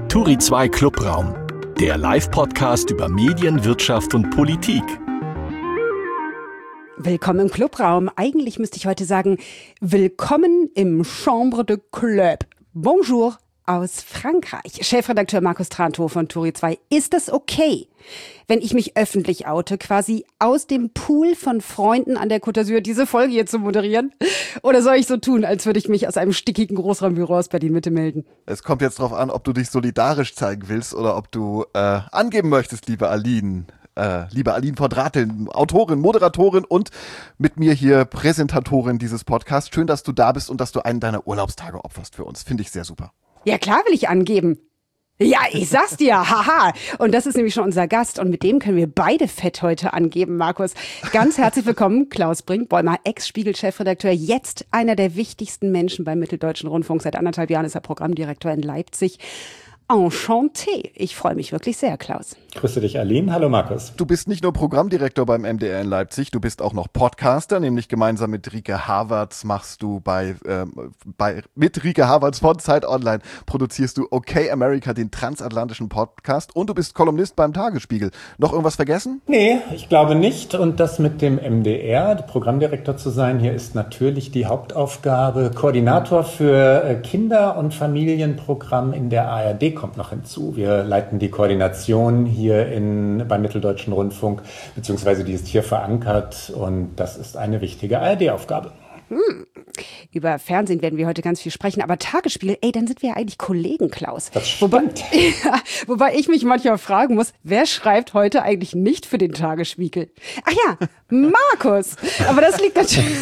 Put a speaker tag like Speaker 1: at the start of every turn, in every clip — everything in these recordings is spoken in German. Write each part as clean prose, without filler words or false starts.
Speaker 1: Turi 2 Clubraum, der Live-Podcast über Medien, Wirtschaft und Politik.
Speaker 2: Willkommen im Clubraum. Eigentlich müsste ich heute sagen, willkommen im Chambre de Club. Bonjour aus Frankreich. Chefredakteur Markus Trantow von Turi 2. Ist das okay, wenn ich mich öffentlich oute, quasi aus dem Pool von Freunden an der Côte d'Azur diese Folge hier zu moderieren? Oder soll ich so tun, als würde ich mich aus einem stickigen Großraumbüro aus Berlin-Mitte melden?
Speaker 3: Es kommt jetzt drauf an, ob du dich solidarisch zeigen willst oder ob du angeben möchtest, liebe Aline von Drateln, Autorin, Moderatorin und mit mir hier Präsentatorin dieses Podcasts. Schön, dass du da bist und dass du einen deiner Urlaubstage opferst für uns. Finde ich sehr super.
Speaker 2: Ja, klar will ich angeben. Ja, ich sag's dir, haha. Und das ist nämlich schon unser Gast und mit dem können wir beide fett heute angeben, Markus. Ganz herzlich willkommen, Klaus Brinkbäumer, Ex-Spiegel-Chefredakteur, jetzt einer der wichtigsten Menschen beim Mitteldeutschen Rundfunk. Seit 1,5 Jahren ist er Programmdirektor in Leipzig. Enchanté. Ich freue mich wirklich sehr, Klaus.
Speaker 4: Grüße dich, Aline. Hallo, Markus.
Speaker 3: Du bist nicht nur Programmdirektor beim MDR in Leipzig, du bist auch noch Podcaster, nämlich gemeinsam mit Rike Havertz machst du mit Rike Havertz von Zeit Online produzierst du Okay America, den transatlantischen Podcast, und du bist Kolumnist beim Tagesspiegel. Noch irgendwas vergessen?
Speaker 4: Nee, ich glaube nicht. Und das mit dem MDR, Programmdirektor zu sein, hier ist natürlich die Hauptaufgabe. Koordinator für Kinder- und Familienprogramm in der ARD kommt noch hinzu. Wir leiten die Koordination hier beim Mitteldeutschen Rundfunk, beziehungsweise die ist hier verankert, und das ist eine wichtige ARD-Aufgabe.
Speaker 2: Über Fernsehen werden wir heute ganz viel sprechen, aber Tagesspiegel, dann sind wir ja eigentlich Kollegen, Klaus.
Speaker 4: Das stimmt.
Speaker 2: Wobei ich mich manchmal fragen muss, wer schreibt heute eigentlich nicht für den Tagesspiegel? Ach ja, Markus. Aber das liegt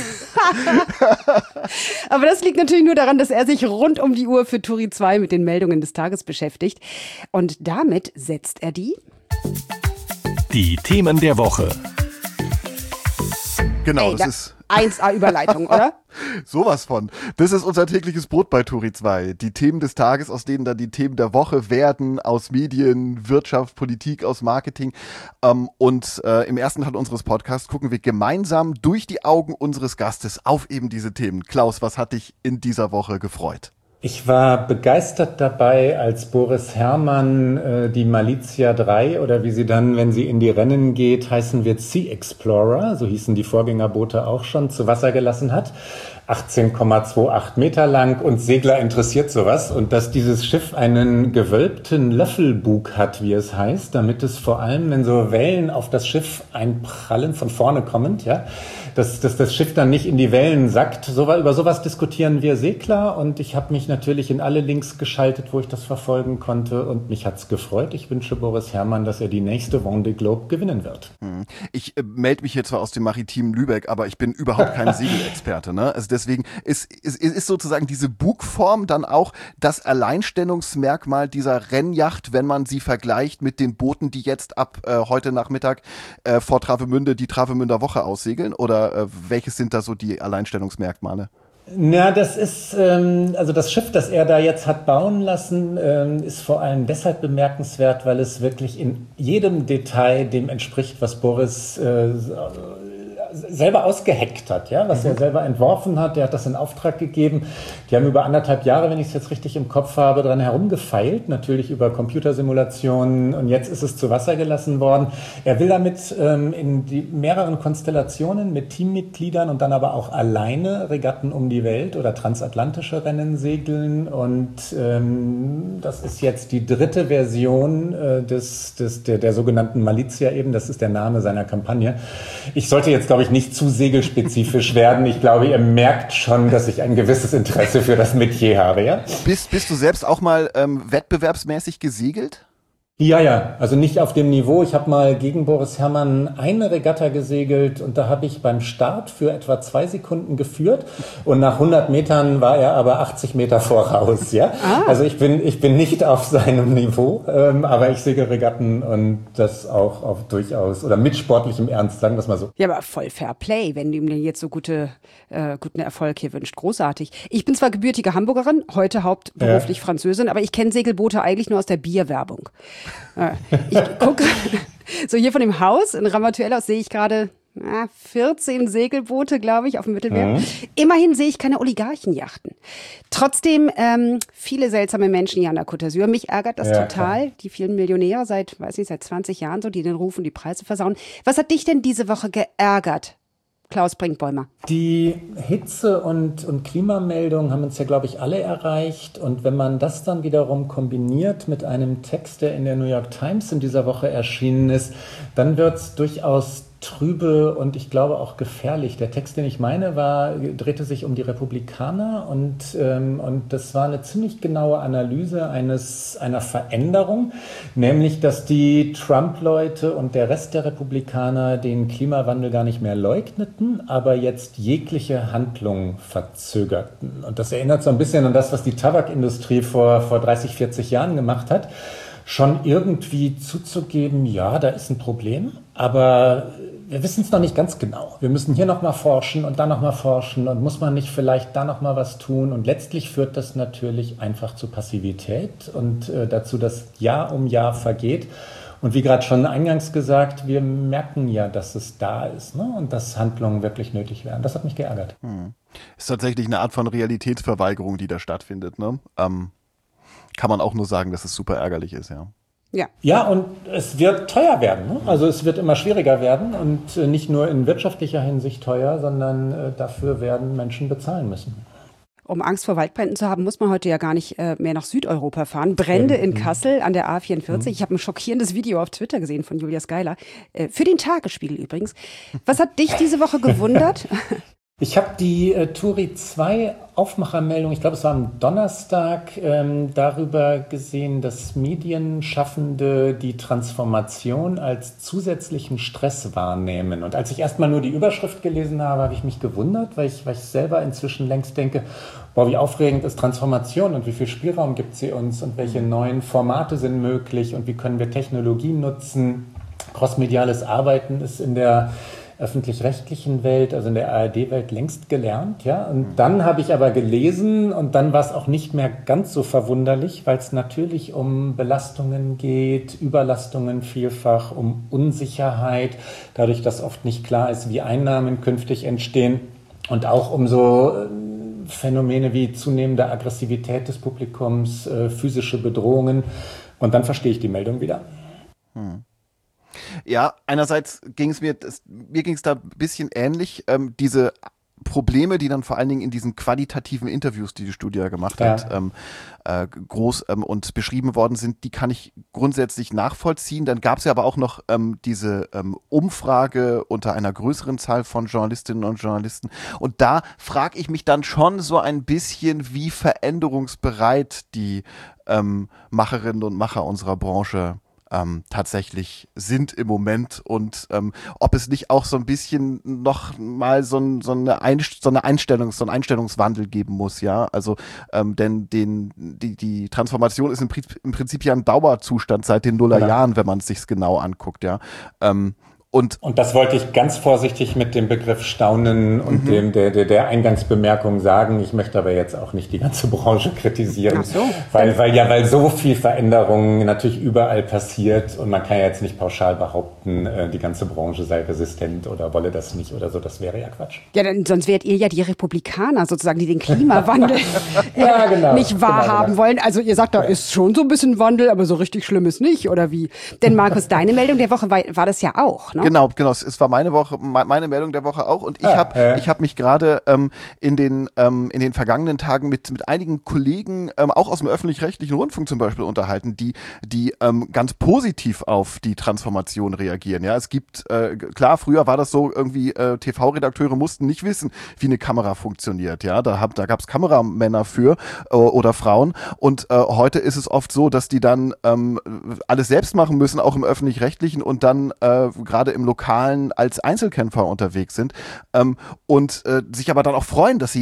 Speaker 2: natürlich nur daran, dass er sich rund um die Uhr für Turi 2 mit den Meldungen des Tages beschäftigt. Und damit setzt er die
Speaker 1: Themen der Woche.
Speaker 3: Genau, das ist
Speaker 2: 1A-Überleitung, oder?
Speaker 3: Sowas von. Das ist unser tägliches Brot bei Turi 2. Die Themen des Tages, aus denen dann die Themen der Woche werden, aus Medien, Wirtschaft, Politik, aus Marketing. Im ersten Teil unseres Podcasts gucken wir gemeinsam durch die Augen unseres Gastes auf eben diese Themen. Klaus, was hat dich in dieser Woche gefreut?
Speaker 4: Ich war begeistert dabei, als Boris Herrmann die Malizia 3, oder wie sie dann, wenn sie in die Rennen geht, heißen wird Sea Explorer, so hießen die Vorgängerboote auch schon, zu Wasser gelassen hat. 18,28 Meter lang, und Segler interessiert sowas. Und dass dieses Schiff einen gewölbten Löffelbug hat, wie es heißt, damit es vor allem, wenn so Wellen auf das Schiff einprallen, von vorne kommend, ja, dass das Schiff dann nicht in die Wellen sackt. Über sowas diskutieren wir Segler, und ich habe mich natürlich in alle Links geschaltet, wo ich das verfolgen konnte, und mich hat's gefreut. Ich wünsche Boris Herrmann, dass er die nächste Vendée Globe gewinnen wird.
Speaker 3: Ich melde mich hier zwar aus dem maritimen Lübeck, aber ich bin überhaupt kein Segelexperte, ne? Also deswegen ist sozusagen diese Bugform dann auch das Alleinstellungsmerkmal dieser Rennjacht, wenn man sie vergleicht mit den Booten, die jetzt ab heute Nachmittag vor Travemünde die Travemünder Woche aussegeln? Oder welches sind da so die Alleinstellungsmerkmale?
Speaker 4: Na, das ist, also das Schiff, das er da jetzt hat bauen lassen, ist vor allem deshalb bemerkenswert, weil es wirklich in jedem Detail dem entspricht, was Boris selber ausgeheckt hat, ja, was er selber entworfen hat. Der hat das in Auftrag gegeben. Die haben über 1,5 Jahre, wenn ich es jetzt richtig im Kopf habe, dran herumgefeilt, natürlich über Computersimulationen, und jetzt ist es zu Wasser gelassen worden. Er will damit in die mehreren Konstellationen mit Teammitgliedern und dann aber auch alleine Regatten um die Welt oder transatlantische Rennen segeln, und das ist jetzt die 3. Version der sogenannten Malizia eben. Das ist der Name seiner Kampagne. Ich sollte jetzt, glaube ich, nicht zu segelspezifisch werden. Ich glaube, ihr merkt schon, dass ich ein gewisses Interesse für das Metier habe, ja?
Speaker 3: Bist du selbst auch mal wettbewerbsmäßig gesegelt?
Speaker 4: Ja, also nicht auf dem Niveau. Ich habe mal gegen Boris Herrmann eine Regatta gesegelt, und da habe ich beim Start für etwa 2 Sekunden geführt, und nach 100 Metern war er aber 80 Meter voraus, ja. Also ich bin nicht auf seinem Niveau, aber ich segel Regatten, und das auch auf durchaus, oder mit sportlichem Ernst, sagen wir es mal so.
Speaker 2: Ja, aber voll Fair Play, wenn du ihm denn jetzt so guten Erfolg hier wünscht. Großartig. Ich bin zwar gebürtige Hamburgerin, heute hauptberuflich Französin, aber ich kenne Segelboote eigentlich nur aus der Bierwerbung. Ich gucke so hier von dem Haus in Ramatuelle aus, sehe ich gerade 14 Segelboote, glaube ich, auf dem Mittelmeer. Immerhin sehe ich keine Oligarchenjachten. Trotzdem viele seltsame Menschen hier an der Côte d'Azur. Mich ärgert das total. Klar. Die vielen Millionäre seit 20 Jahren so, die den rufen, die Preise versauen. Was hat dich denn diese Woche geärgert, Klaus Brinkbäumer?
Speaker 4: Die Hitze- und Klimameldungen haben uns ja, glaube ich, alle erreicht. Und wenn man das dann wiederum kombiniert mit einem Text, der in der New York Times in dieser Woche erschienen ist, dann wird es durchaus trübe und ich glaube auch gefährlich. Der Text, den ich meine, drehte sich um die Republikaner und das war eine ziemlich genaue Analyse einer Veränderung, nämlich, dass die Trump-Leute und der Rest der Republikaner den Klimawandel gar nicht mehr leugneten, aber jetzt jegliche Handlung verzögerten. Und das erinnert so ein bisschen an das, was die Tabakindustrie vor 30, 40 Jahren gemacht hat. Schon irgendwie zuzugeben, ja, da ist ein Problem, aber wir wissen es noch nicht ganz genau. Wir müssen hier nochmal forschen und da nochmal forschen und muss man nicht vielleicht da nochmal was tun? Und letztlich führt das natürlich einfach zu Passivität und dazu, dass Jahr um Jahr vergeht. Und wie gerade schon eingangs gesagt, wir merken ja, dass es da ist, ne? Und dass Handlungen wirklich nötig wären. Das hat mich geärgert.
Speaker 3: Ist tatsächlich eine Art von Realitätsverweigerung, die da stattfindet, ne? Kann man auch nur sagen, dass es super ärgerlich ist, ja.
Speaker 4: Ja, und es wird teuer werden. Ne? Also es wird immer schwieriger werden und nicht nur in wirtschaftlicher Hinsicht teuer, sondern dafür werden Menschen bezahlen müssen.
Speaker 2: Um Angst vor Waldbränden zu haben, muss man heute ja gar nicht mehr nach Südeuropa fahren. Brände in Kassel an der A44. Ich habe ein schockierendes Video auf Twitter gesehen von Julia Schuyler. Für den Tagesspiegel übrigens. Was hat dich diese Woche gewundert?
Speaker 4: Ich habe die Turi 2 Aufmachermeldung, ich glaube es war am Donnerstag, darüber gesehen, dass Medienschaffende die Transformation als zusätzlichen Stress wahrnehmen. Und als ich erstmal nur die Überschrift gelesen habe, habe ich mich gewundert, weil ich selber inzwischen längst denke, boah, wie aufregend ist Transformation und wie viel Spielraum gibt sie uns und welche neuen Formate sind möglich und wie können wir Technologien nutzen. Crossmediales Arbeiten ist in der öffentlich-rechtlichen Welt, also in der ARD-Welt längst gelernt, ja. Und dann habe ich aber gelesen und dann war es auch nicht mehr ganz so verwunderlich, weil es natürlich um Belastungen geht, Überlastungen vielfach, um Unsicherheit, dadurch, dass oft nicht klar ist, wie Einnahmen künftig entstehen und auch um so Phänomene wie zunehmende Aggressivität des Publikums, physische Bedrohungen. Und dann verstehe ich die Meldung wieder.
Speaker 3: Ja, einerseits ging es mir ging es da ein bisschen ähnlich. Diese Probleme, die dann vor allen Dingen in diesen qualitativen Interviews, die Studie ja gemacht hat, groß und beschrieben worden sind, die kann ich grundsätzlich nachvollziehen. Dann gab es ja aber auch noch diese Umfrage unter einer größeren Zahl von Journalistinnen und Journalisten. Und da frage ich mich dann schon so ein bisschen, wie veränderungsbereit die Macherinnen und Macher unserer Branche tatsächlich sind im Moment und ob es nicht auch so ein bisschen noch mal so einen Einstellungswandel geben muss, ja, also denn die Transformation ist im Prinzip ja ein Dauerzustand seit den Nullerjahren, wenn man es sich genau anguckt, ja. Und
Speaker 4: das wollte ich ganz vorsichtig mit dem Begriff Staunen und der Eingangsbemerkung sagen. Ich möchte aber jetzt auch nicht die ganze Branche kritisieren, weil so viel Veränderung natürlich überall passiert und man kann ja jetzt nicht pauschal behaupten, die ganze Branche sei resistent oder wolle das nicht oder so. Das wäre ja Quatsch.
Speaker 2: Ja, denn sonst wärt ihr ja die Republikaner sozusagen, die den Klimawandel nicht wahrhaben wollen. Also ihr sagt, da ist schon so ein bisschen Wandel, aber so richtig schlimm ist nicht, oder wie? Denn Markus, deine Meldung der Woche war das ja auch, ne?
Speaker 3: Genau. Es war meine Meldung der Woche auch. Und ich habe mich gerade in den vergangenen Tagen mit einigen Kollegen, auch aus dem öffentlich-rechtlichen Rundfunk zum Beispiel, unterhalten, die ganz positiv auf die Transformation reagieren. Ja, es gibt, klar, früher war das so, irgendwie TV-Redakteure mussten nicht wissen, wie eine Kamera funktioniert. Ja, da gab es Kameramänner für oder Frauen. Und heute ist es oft so, dass die dann alles selbst machen müssen, auch im öffentlich-rechtlichen und dann gerade im Lokalen als Einzelkämpfer unterwegs sind und sich aber dann auch freuen, dass sie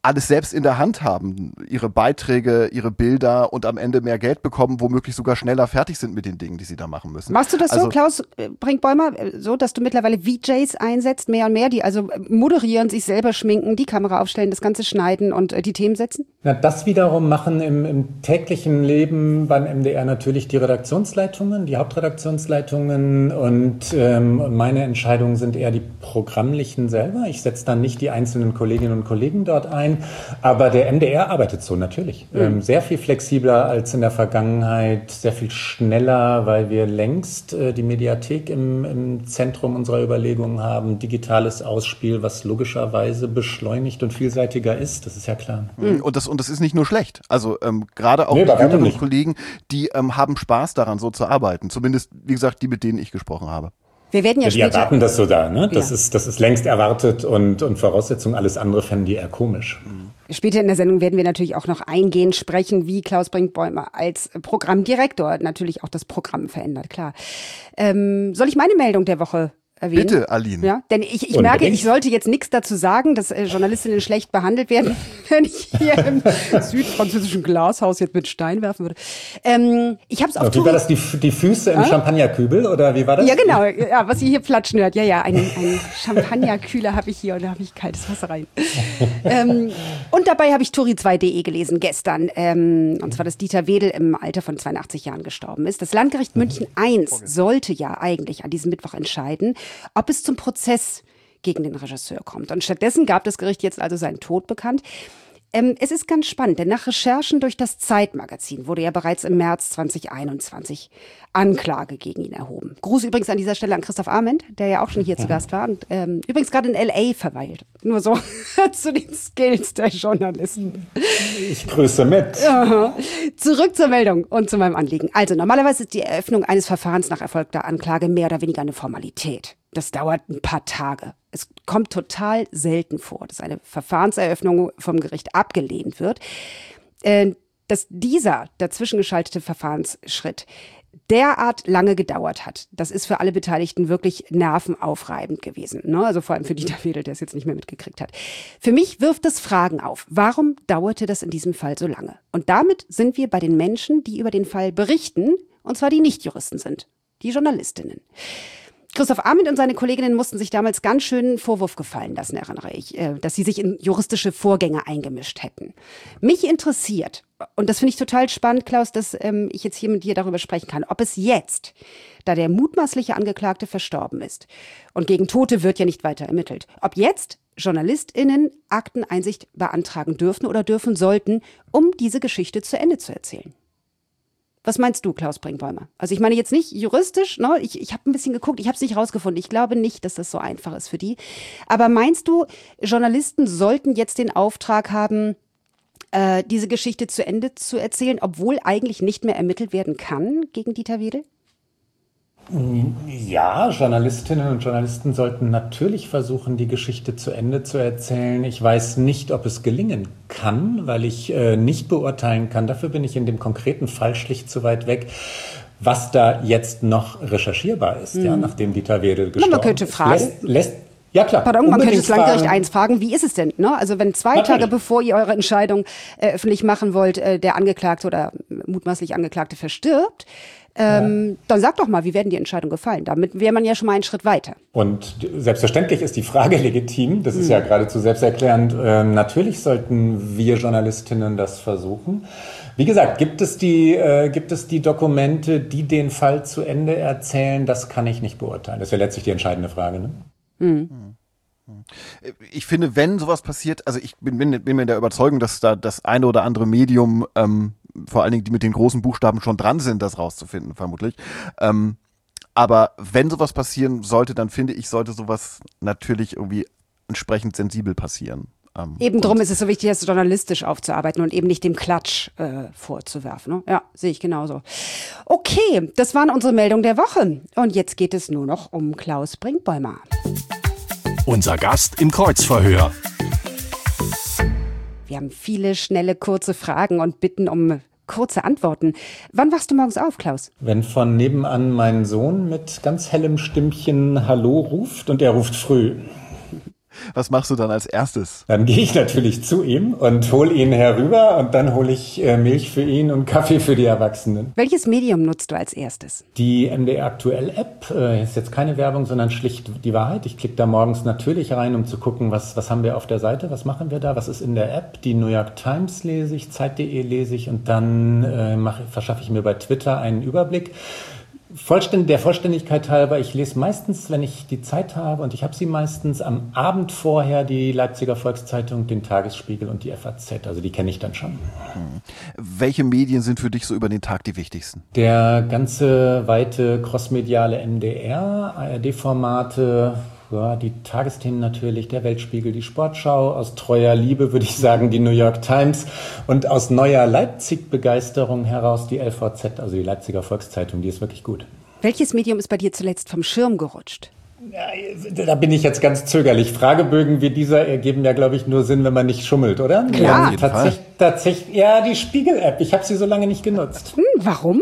Speaker 3: alles selbst in der Hand haben, ihre Beiträge, ihre Bilder und am Ende mehr Geld bekommen, womöglich sogar schneller fertig sind mit den Dingen, die sie da machen müssen.
Speaker 2: Machst du das so, Klaus Brinkbäumer, so, dass du mittlerweile VJs einsetzt, mehr und mehr, die also moderieren, sich selber schminken, die Kamera aufstellen, das Ganze schneiden und die Themen setzen?
Speaker 4: Na, das wiederum machen im täglichen Leben beim MDR natürlich die Redaktionsleitungen, die Hauptredaktionsleitungen und meine Entscheidungen sind eher die programmlichen selber. Ich setze dann nicht die einzelnen Kolleginnen und Kollegen dort ein. Aber der MDR arbeitet so, natürlich. Sehr viel flexibler als in der Vergangenheit, sehr viel schneller, weil wir längst die Mediathek im Zentrum unserer Überlegungen haben. Digitales Ausspiel, was logischerweise beschleunigt und vielseitiger ist, das ist ja klar.
Speaker 3: Und das ist nicht nur schlecht. Also gerade auch die jüngeren Kollegen, die haben Spaß daran, so zu arbeiten. Zumindest, wie gesagt, die, mit denen ich gesprochen habe.
Speaker 2: Wir werden ja
Speaker 4: die
Speaker 2: später
Speaker 4: erwarten das so da, ne? Das ist längst erwartet und Voraussetzung. Alles andere fänden die eher komisch.
Speaker 2: Später in der Sendung werden wir natürlich auch noch eingehend sprechen, wie Klaus Brinkbäumer als Programmdirektor natürlich auch das Programm verändert, klar. Soll ich meine Meldung der Woche erwähnen?
Speaker 3: Bitte, Aline.
Speaker 2: Ja, denn ich merke, ich sollte jetzt nichts dazu sagen, dass Journalistinnen schlecht behandelt werden, wenn ich hier im südfranzösischen Glashaus jetzt mit Stein werfen würde. Ich habe es auf
Speaker 4: Wie war das, die Füße im Champagnerkübel, oder wie war das?
Speaker 2: Ja, genau, ja, was ihr hier platschen hört. Ja, einen Champagnerkühler habe ich hier und da habe ich kaltes Wasser rein. Und dabei habe ich Tori2.de gelesen gestern, und zwar, dass Dieter Wedel im Alter von 82 Jahren gestorben ist. Das Landgericht München I sollte ja eigentlich an diesem Mittwoch entscheiden, ob es zum Prozess gegen den Regisseur kommt. Und stattdessen gab das Gericht jetzt also seinen Tod bekannt. Es ist ganz spannend, denn nach Recherchen durch das Zeitmagazin wurde ja bereits im März 2021 Anklage gegen ihn erhoben. Gruß übrigens an dieser Stelle an Christoph Arment, der ja auch schon hier zu Gast war und übrigens gerade in L.A. verweilt. Nur so zu den Skills der Journalisten.
Speaker 4: Ich grüße mit.
Speaker 2: Zurück zur Meldung und zu meinem Anliegen. Also normalerweise ist die Eröffnung eines Verfahrens nach erfolgter Anklage mehr oder weniger eine Formalität. Das dauert ein paar Tage. Es kommt total selten vor, dass eine Verfahrenseröffnung vom Gericht abgelehnt wird. Dass dieser dazwischen geschaltete Verfahrensschritt derart lange gedauert hat, das ist für alle Beteiligten wirklich nervenaufreibend gewesen. Ne? Also vor allem für Dieter Wedel, der es jetzt nicht mehr mitgekriegt hat. Für mich wirft es Fragen auf. Warum dauerte das in diesem Fall so lange? Und damit sind wir bei den Menschen, die über den Fall berichten, und zwar die Nicht-Juristen sind, die Journalistinnen. Christoph Arment und seine Kolleginnen mussten sich damals ganz schön einen Vorwurf gefallen lassen, erinnere ich, dass sie sich in juristische Vorgänge eingemischt hätten. Mich interessiert, und das finde ich total spannend, Klaus, dass ich jetzt hier mit dir darüber sprechen kann, ob es jetzt, da der mutmaßliche Angeklagte verstorben ist und gegen Tote wird ja nicht weiter ermittelt, ob jetzt JournalistInnen Akteneinsicht beantragen dürfen oder dürfen sollten, um diese Geschichte zu Ende zu erzählen. Was meinst du, Klaus Brinkbäumer? Also ich meine jetzt nicht juristisch, ne? Ich habe ein bisschen geguckt, ich habe es nicht rausgefunden. Ich glaube nicht, dass das so einfach ist für die. Aber meinst du, Journalisten sollten jetzt den Auftrag haben, diese Geschichte zu Ende zu erzählen, obwohl eigentlich nicht mehr ermittelt werden kann gegen Dieter Wedel?
Speaker 4: Ja, Journalistinnen und Journalisten sollten natürlich versuchen, die Geschichte zu Ende zu erzählen. Ich weiß nicht, ob es gelingen kann, weil ich nicht beurteilen kann. Dafür bin ich in dem konkreten Fall schlicht zu weit weg, was da jetzt noch recherchierbar ist, ja, nachdem Dieter Wedel gestorben ist.
Speaker 2: Man könnte fragen.
Speaker 4: Ja, klar.
Speaker 2: Pardon, man könnte das Landgericht 1 fragen, wie ist es denn? Ne? Also wenn 2 Tage bevor ihr eure Entscheidung öffentlich machen wollt, der Angeklagte oder mutmaßlich Angeklagte verstirbt, dann sag doch mal, wie werden die Entscheidungen gefallen? Damit wäre man ja schon mal einen Schritt weiter.
Speaker 4: Und selbstverständlich ist die Frage legitim, das ist ja geradezu selbsterklärend. Natürlich sollten wir Journalistinnen das versuchen. Wie gesagt, gibt es die Dokumente, die den Fall zu Ende erzählen? Das kann ich nicht beurteilen. Das wäre letztlich die entscheidende Frage, ne?
Speaker 3: Ich finde, wenn sowas passiert, also ich bin mir der Überzeugung, dass da das eine oder andere Medium, vor allen Dingen die mit den großen Buchstaben schon dran sind, das rauszufinden, vermutlich. Aber wenn sowas passieren sollte, dann finde ich, sollte sowas natürlich irgendwie entsprechend sensibel passieren.
Speaker 2: Eben drum ist es so wichtig, das journalistisch aufzuarbeiten und eben nicht dem Klatsch vorzuwerfen. Ne? Ja, sehe ich genauso. Okay, das waren unsere Meldungen der Woche. Und jetzt geht es nur noch um Klaus Brinkbäumer.
Speaker 1: Unser Gast im Kreuzverhör.
Speaker 2: Wir haben viele schnelle, kurze Fragen und bitten um kurze Antworten. Wann wachst du morgens auf, Klaus?
Speaker 4: Wenn von nebenan mein Sohn mit ganz hellem Stimmchen Hallo ruft und er ruft früh.
Speaker 3: Was machst du dann als erstes?
Speaker 4: Dann gehe ich natürlich zu ihm und hole ihn herüber und dann hole ich Milch für ihn und Kaffee für die Erwachsenen.
Speaker 2: Welches Medium nutzt du als erstes?
Speaker 4: Die MDR Aktuell-App ist jetzt keine Werbung, sondern schlicht die Wahrheit. Ich klicke da morgens natürlich rein, um zu gucken, was haben wir auf der Seite, was machen wir da, was ist in der App. Die New York Times lese ich, Zeit.de lese ich und dann verschaffe ich mir bei Twitter einen Überblick. Der Vollständigkeit halber, ich lese meistens, wenn ich die Zeit habe, und ich habe sie meistens am Abend vorher, die Leipziger Volkszeitung, den Tagesspiegel und die FAZ. Also die kenne ich dann schon.
Speaker 3: Welche Medien sind für dich so über den Tag die wichtigsten?
Speaker 4: Der ganze weite crossmediale MDR, ARD-Formate, ja, die Tagesthemen natürlich, der Weltspiegel, die Sportschau, aus treuer Liebe würde ich sagen die New York Times und aus neuer Leipzig-Begeisterung heraus die LVZ, also die Leipziger Volkszeitung, die ist wirklich gut.
Speaker 2: Welches Medium ist bei dir zuletzt vom Schirm gerutscht?
Speaker 4: Ja, da bin ich jetzt ganz zögerlich. Fragebögen wie dieser ergeben ja, glaube ich, nur Sinn, wenn man nicht schummelt, oder?
Speaker 2: Klar.
Speaker 4: Ja, tatsächlich, ja, die Spiegel-App. Ich habe sie so lange nicht genutzt.
Speaker 2: Warum?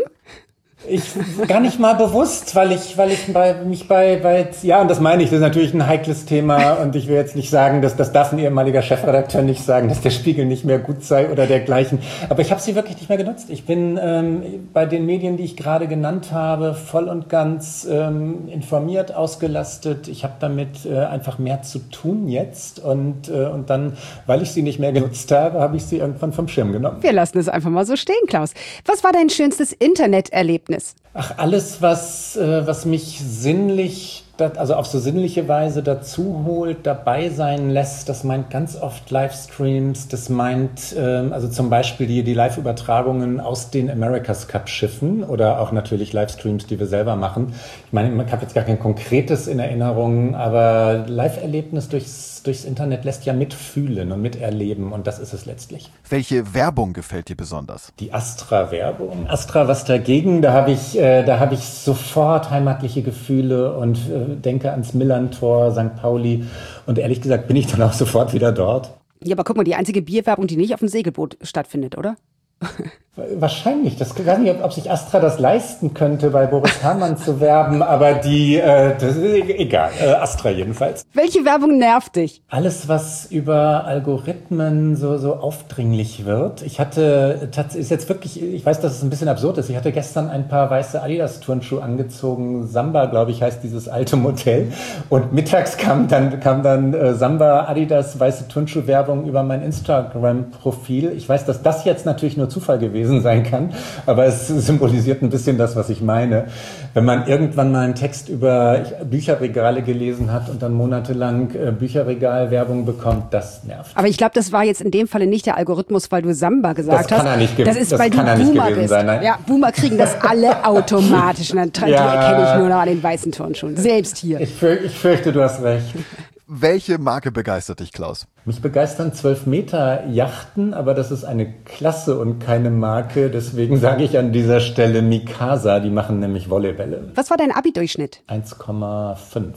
Speaker 4: Gar nicht mal bewusst, weil ich mich bei, ja, und das meine ich, das ist natürlich ein heikles Thema und ich will jetzt nicht sagen, das darf ein ehemaliger Chefredakteur nicht sagen, dass der Spiegel nicht mehr gut sei oder dergleichen. Aber ich habe sie wirklich nicht mehr genutzt. Ich bin bei den Medien, die ich gerade genannt habe, voll und ganz informiert, ausgelastet. Ich habe damit einfach mehr zu tun jetzt und dann, weil ich sie nicht mehr genutzt habe, habe ich sie irgendwann vom Schirm genommen.
Speaker 2: Wir lassen es einfach mal so stehen, Klaus. Was war dein schönstes Interneterlebnis?
Speaker 4: Ach, alles, was mich sinnlich, also auf so sinnliche Weise dazu holt, dabei sein lässt, das meint ganz oft Livestreams, das meint also zum Beispiel die Live-Übertragungen aus den America's Cup-Schiffen oder auch natürlich Livestreams, die wir selber machen. Ich meine, ich habe jetzt gar kein konkretes in Erinnerung, aber Live-Erlebnis durchs Internet lässt ja mitfühlen und miterleben und das ist es letztlich.
Speaker 3: Welche Werbung gefällt dir besonders?
Speaker 4: Die Astra-Werbung. Astra, was dagegen? Da habe ich sofort heimatliche Gefühle und denke ans Millerntor, St. Pauli und ehrlich gesagt bin ich dann auch sofort wieder dort.
Speaker 2: Ja, aber guck mal, die einzige Bierwerbung, die nicht auf dem Segelboot stattfindet, oder?
Speaker 4: Wahrscheinlich. Ich weiß nicht, ob sich Astra das leisten könnte, bei Boris Herrmann zu werben, aber das ist egal. Astra jedenfalls.
Speaker 2: Welche Werbung nervt dich?
Speaker 4: Alles, was über Algorithmen so aufdringlich wird. Ich hatte ist jetzt wirklich, ich weiß, dass es ein bisschen absurd ist. Ich hatte gestern ein paar weiße Adidas-Turnschuhe angezogen. Samba, glaube ich, heißt dieses alte Modell. Und mittags kam dann Samba, Adidas, weiße Turnschuh-Werbung über mein Instagram-Profil. Ich weiß, dass das jetzt natürlich nur Zufall gewesen sein kann, aber es symbolisiert ein bisschen das, was ich meine. Wenn man irgendwann mal einen Text über Bücherregale gelesen hat und dann monatelang Bücherregalwerbung bekommt, das nervt.
Speaker 2: Aber ich glaube, das war jetzt in dem Falle nicht der Algorithmus, weil du Samba gesagt hast.
Speaker 4: Das kann er nicht gewesen sein.
Speaker 2: Das ist, weil du Boomer bist. Ja, Boomer kriegen das alle automatisch. Und dann die erkenne ich nur noch an den weißen Turnschuhen. Selbst hier.
Speaker 4: Ich fürchte, du hast recht.
Speaker 3: Welche Marke begeistert dich, Klaus?
Speaker 4: Mich begeistern 12-Meter-Yachten, aber das ist eine Klasse und keine Marke. Deswegen sage ich an dieser Stelle Mikasa, die machen nämlich Volleybälle.
Speaker 2: Was war dein Abi-Durchschnitt?
Speaker 4: 1,5.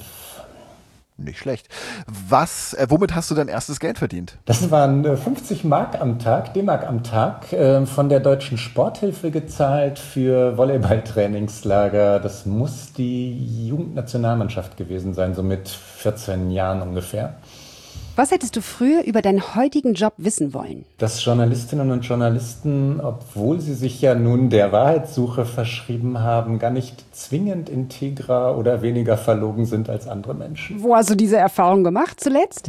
Speaker 3: Nicht schlecht. Womit hast du dein erstes Geld verdient?
Speaker 4: Das waren 50 Mark am Tag, D-Mark am Tag, von der Deutschen Sporthilfe gezahlt für Volleyballtrainingslager. Das muss die Jugendnationalmannschaft gewesen sein, so mit 14 Jahren ungefähr.
Speaker 2: Was hättest du früher über deinen heutigen Job wissen wollen?
Speaker 4: Dass Journalistinnen und Journalisten, obwohl sie sich ja nun der Wahrheitssuche verschrieben haben, gar nicht zwingend integrer oder weniger verlogen sind als andere Menschen.
Speaker 2: Wo hast du diese Erfahrung gemacht zuletzt?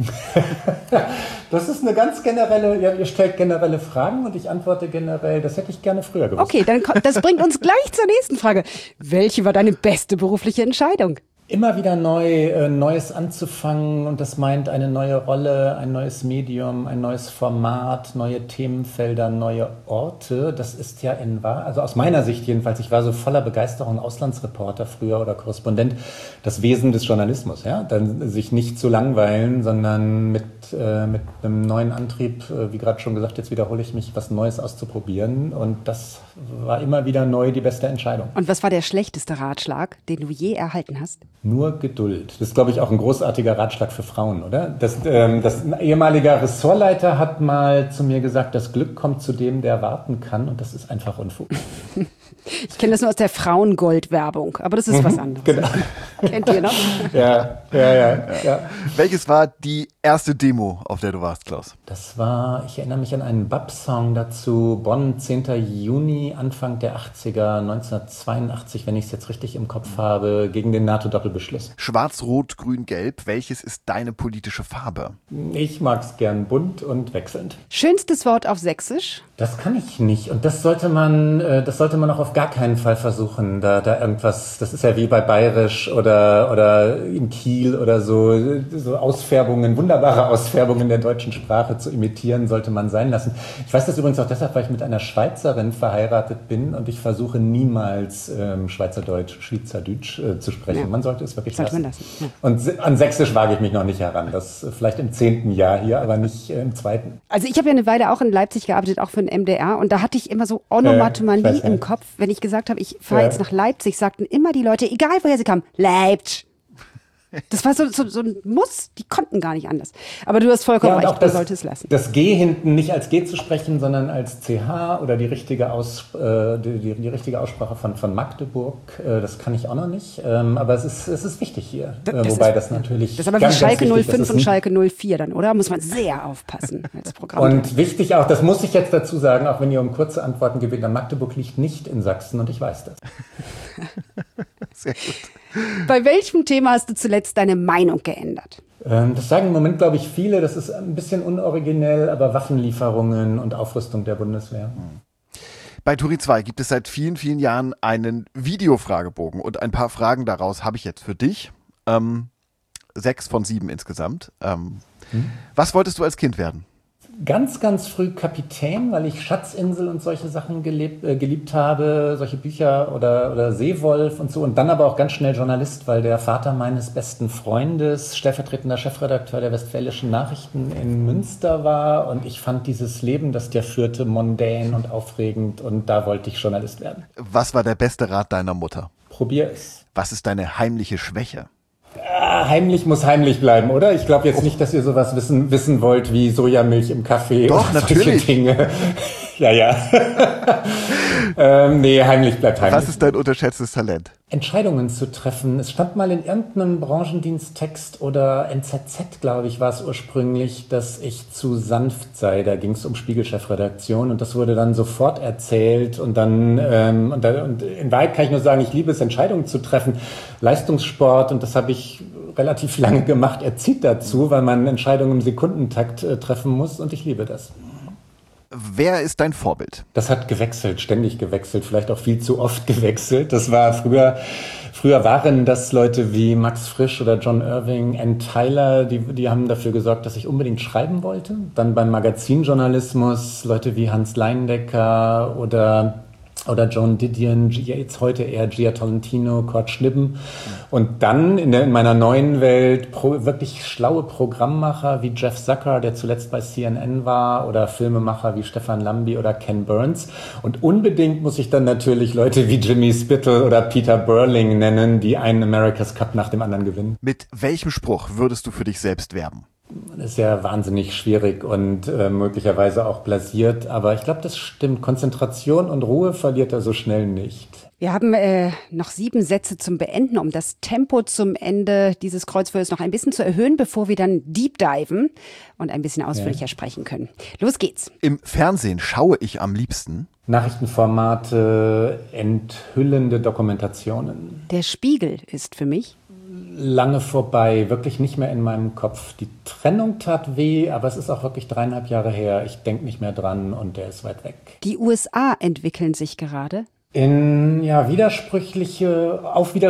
Speaker 4: Das ist eine ganz generelle, ja, ihr stellt generelle Fragen und ich antworte generell, das hätte ich gerne früher gewusst.
Speaker 2: Okay, das bringt uns gleich zur nächsten Frage. Welche war deine beste berufliche Entscheidung?
Speaker 4: Immer wieder Neues anzufangen und das meint eine neue Rolle, ein neues Medium, ein neues Format, neue Themenfelder, neue Orte. Das ist ja also aus meiner Sicht jedenfalls, ich war so voller Begeisterung, Auslandsreporter früher oder Korrespondent, das Wesen des Journalismus, ja, dann sich nicht zu langweilen, sondern mit einem neuen Antrieb, wie gerade schon gesagt, jetzt wiederhole ich mich, was Neues auszuprobieren und das war immer wieder neu die beste Entscheidung.
Speaker 2: Und was war der schlechteste Ratschlag, den du je erhalten hast?
Speaker 4: Nur Geduld. Das ist, glaube ich, auch ein großartiger Ratschlag für Frauen, oder? Ein ehemaliger Ressortleiter hat mal zu mir gesagt, das Glück kommt zu dem, der warten kann. Und das ist einfach Unfug.
Speaker 2: Ich kenne das nur aus der Frauengold-Werbung, aber das ist was anderes.
Speaker 4: Genau.
Speaker 2: Kennt ihr noch?
Speaker 4: Ja.
Speaker 3: Welches war die erste Demo, auf der du warst, Klaus?
Speaker 4: Das war, ich erinnere mich an einen Bab-Song dazu, Bonn, 10. Juni, Anfang der 80er, 1982, wenn ich es jetzt richtig im Kopf habe, gegen den NATO-Doppelbeschluss.
Speaker 3: Schwarz, Rot, Grün, Gelb. Welches ist deine politische Farbe?
Speaker 4: Ich mag es gern bunt und wechselnd.
Speaker 2: Schönstes Wort auf Sächsisch?
Speaker 4: Das kann ich nicht. Und das sollte man auch auf gar keinen Fall versuchen. Da irgendwas, das ist ja wie bei Bayerisch oder in Kiel oder so Ausfärbungen, wunderbare Ausfärbungen der deutschen Sprache zu imitieren, sollte man sein lassen. Ich weiß das übrigens auch deshalb, weil ich mit einer Schweizerin verheiratet bin und ich versuche niemals Schweizerdeutsch zu sprechen. Ja. Man sollte es wirklich lassen. Ja. Und an Sächsisch wage ich mich noch nicht heran. Das vielleicht im 10. Jahr hier, aber nicht im 2.
Speaker 2: Also ich habe ja eine Weile auch in Leipzig gearbeitet, auch für den MDR. Und da hatte ich immer so Onomatoponie im Kopf. Wenn ich gesagt habe, ich fahre jetzt nach Leipzig, sagten immer die Leute, egal woher sie kamen, Leipzig. Das war so ein Muss, die konnten gar nicht anders. Aber du hast vollkommen recht, man sollte es lassen.
Speaker 4: Das G hinten nicht als G zu sprechen, sondern als CH oder die richtige Aussprache von Magdeburg, das kann ich auch noch nicht. Aber es ist wichtig hier. Wobei das natürlich.
Speaker 2: Das ist aber wie Schalke 05 und Schalke 04 dann, oder? Muss man sehr aufpassen als Programm.
Speaker 4: Und wichtig auch, das muss ich jetzt dazu sagen, auch wenn ihr um kurze Antworten gebeten, Magdeburg liegt nicht in Sachsen und ich weiß das.
Speaker 3: Sehr gut.
Speaker 2: Bei welchem Thema hast du zuletzt deine Meinung geändert?
Speaker 4: Das sagen im Moment, glaube ich, viele. Das ist ein bisschen unoriginell, aber Waffenlieferungen und Aufrüstung der Bundeswehr.
Speaker 3: Bei Turi 2 gibt es seit vielen, vielen Jahren einen Videofragebogen und ein paar Fragen daraus habe ich jetzt für dich. 6 von 7 insgesamt. Was wolltest du als Kind werden?
Speaker 4: Ganz, ganz früh Kapitän, weil ich Schatzinsel und solche Sachen geliebt habe, solche Bücher oder Seewolf und so. Und dann aber auch ganz schnell Journalist, weil der Vater meines besten Freundes stellvertretender Chefredakteur der Westfälischen Nachrichten in Münster war. Und ich fand dieses Leben, das der führte, mondän und aufregend. Und da wollte ich Journalist werden.
Speaker 3: Was war der beste Rat deiner Mutter?
Speaker 4: Probier es.
Speaker 3: Was ist deine heimliche Schwäche?
Speaker 4: Heimlich muss heimlich bleiben, oder? Ich glaube jetzt nicht, dass ihr sowas wissen wollt wie Sojamilch im Kaffee.
Speaker 3: Doch, natürlich.
Speaker 4: Dinge. Ja. Nee, heimlich bleibt heimlich.
Speaker 3: Was ist dein unterschätztes Talent?
Speaker 4: Entscheidungen zu treffen. Es stand mal in irgendeinem Branchendiensttext oder NZZ, glaube ich, war es ursprünglich, dass ich zu sanft sei. Da ging es um Spiegel-Chefredaktion und das wurde dann sofort erzählt und dann und in Wahrheit kann ich nur sagen, ich liebe es, Entscheidungen zu treffen. Leistungssport, und das habe ich relativ lange gemacht, erzieht dazu, weil man Entscheidungen im Sekundentakt treffen muss und ich liebe das.
Speaker 3: Wer ist dein Vorbild?
Speaker 4: Das hat gewechselt, ständig gewechselt, vielleicht auch viel zu oft gewechselt. Das war früher waren das Leute wie Max Frisch oder John Irving, Ann Tyler, die haben dafür gesorgt, dass ich unbedingt schreiben wollte. Dann beim Magazinjournalismus Leute wie Hans Leindecker oder Joan Didion, jetzt heute eher Gia Tolentino, Kurt Schnippen. Und dann in meiner neuen Welt wirklich schlaue Programmmacher wie Jeff Zucker, der zuletzt bei CNN war, oder Filmemacher wie Stefan Lambi oder Ken Burns. Und unbedingt muss ich dann natürlich Leute wie Jimmy Spittle oder Peter Burling nennen, die einen America's Cup nach dem anderen gewinnen.
Speaker 3: Mit welchem Spruch würdest du für dich selbst werben?
Speaker 4: Das ist ja wahnsinnig schwierig und möglicherweise auch blasiert, aber ich glaube, das stimmt. Konzentration und Ruhe verliert er so schnell nicht.
Speaker 2: Wir haben noch 7 Sätze zum Beenden, um das Tempo zum Ende dieses Kreuzworts noch ein bisschen zu erhöhen, bevor wir dann deep diven und ein bisschen ausführlicher sprechen können. Los geht's.
Speaker 3: Im Fernsehen schaue ich am liebsten
Speaker 4: Nachrichtenformate, enthüllende Dokumentationen.
Speaker 2: Der Spiegel ist für mich
Speaker 4: lange vorbei, wirklich nicht mehr in meinem Kopf. Die Trennung tat weh, aber es ist auch wirklich 3,5 Jahre her. Ich denke nicht mehr dran und der ist weit weg.
Speaker 2: Die USA entwickeln sich gerade
Speaker 4: in widersprüchliche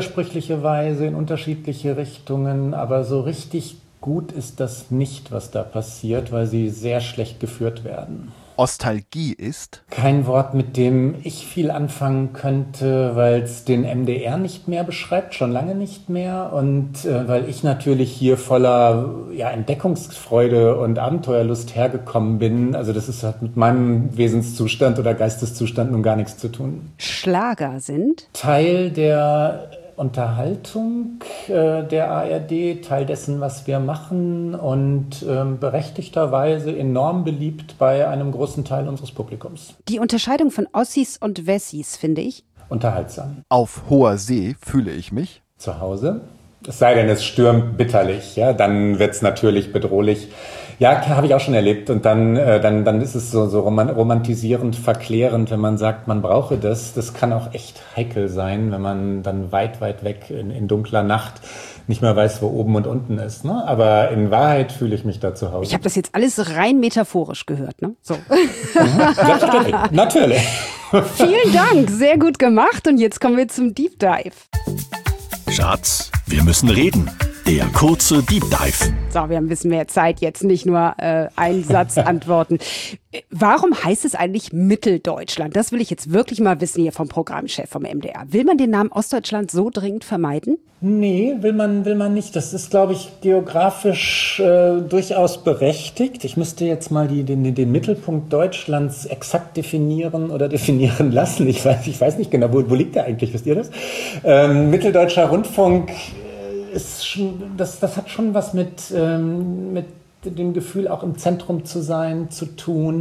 Speaker 4: Weise, in unterschiedliche Richtungen, aber so richtig gut ist das nicht, was da passiert, weil sie sehr schlecht geführt werden.
Speaker 3: Ostalgie ist?
Speaker 4: Kein Wort, mit dem ich viel anfangen könnte, weil es den MDR nicht mehr beschreibt, schon lange nicht mehr. Und weil ich natürlich hier voller Entdeckungsfreude und Abenteuerlust hergekommen bin. Also das hat mit meinem Wesenszustand oder Geisteszustand nun gar nichts zu tun.
Speaker 2: Schlager sind?
Speaker 4: Teil der Unterhaltung der ARD, Teil dessen, was wir machen und berechtigterweise enorm beliebt bei einem großen Teil unseres Publikums.
Speaker 2: Die Unterscheidung von Ossis und Wessis, finde ich
Speaker 4: Unterhaltsam.
Speaker 3: Auf hoher See fühle ich mich
Speaker 4: Zu Hause. Es sei denn, es stürmt bitterlich, ja, dann wird's natürlich bedrohlich. Ja, habe ich auch schon erlebt. Und dann ist es so romantisierend, verklärend, wenn man sagt, man brauche das. Das kann auch echt heikel sein, wenn man dann weit, weit weg in dunkler Nacht nicht mehr weiß, wo oben und unten ist. Ne? Aber in Wahrheit fühle ich mich da zu Hause.
Speaker 2: Ich habe das jetzt alles rein metaphorisch gehört, ne? So.
Speaker 4: Selbstverständlich, natürlich.
Speaker 2: Vielen Dank, sehr gut gemacht. Und jetzt kommen wir zum Deep Dive.
Speaker 1: Schatz, wir müssen reden. Der kurze Deep Dive.
Speaker 2: So, wir haben ein bisschen mehr Zeit, jetzt nicht nur einen Satz antworten. Warum heißt es eigentlich Mitteldeutschland? Das will ich jetzt wirklich mal wissen hier vom Programmchef vom MDR. Will man den Namen Ostdeutschland so dringend vermeiden?
Speaker 4: Nee, will man nicht. Das ist, glaube ich, geografisch durchaus berechtigt. Ich müsste jetzt mal den Mittelpunkt Deutschlands exakt definieren oder definieren lassen. Ich weiß nicht genau, wo liegt der eigentlich? Wisst ihr das? Mitteldeutscher Rundfunk das hat schon was mit dem Gefühl, auch im Zentrum zu sein, zu tun,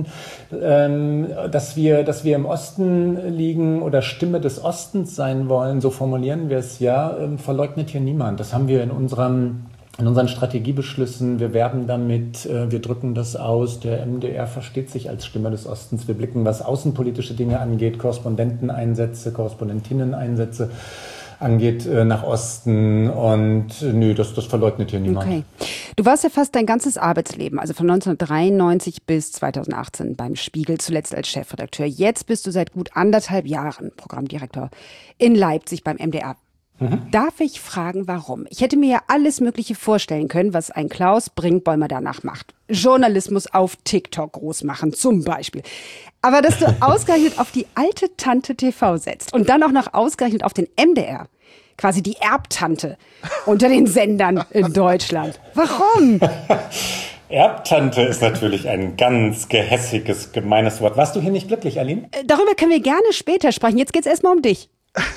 Speaker 4: dass wir im Osten liegen oder Stimme des Ostens sein wollen, so formulieren wir es ja, verleugnet hier niemand. Das haben wir in unseren Strategiebeschlüssen, wir werben damit, wir drücken das aus, der MDR versteht sich als Stimme des Ostens, wir blicken, was außenpolitische Dinge angeht, Korrespondenteneinsätze, Korrespondentinneneinsätze angeht, nach Osten und nö, das verleugnet hier niemand.
Speaker 2: Okay. Du warst ja fast dein ganzes Arbeitsleben, also von 1993 bis 2018 beim Spiegel, zuletzt als Chefredakteur. Jetzt bist du seit gut 1,5 Jahren Programmdirektor in Leipzig beim MDR. Darf ich fragen, warum? Ich hätte mir ja alles Mögliche vorstellen können, was ein Klaus Brinkbäumer danach macht. Journalismus auf TikTok groß machen, zum Beispiel. Aber dass du ausgerechnet auf die alte Tante TV setzt und dann auch noch ausgerechnet auf den MDR, quasi die Erbtante unter den Sendern in Deutschland. Warum?
Speaker 4: Erbtante ist natürlich ein ganz gehässiges, gemeines Wort. Warst du hier nicht glücklich, Aline?
Speaker 2: Darüber können wir gerne später sprechen. Jetzt geht's erstmal um dich.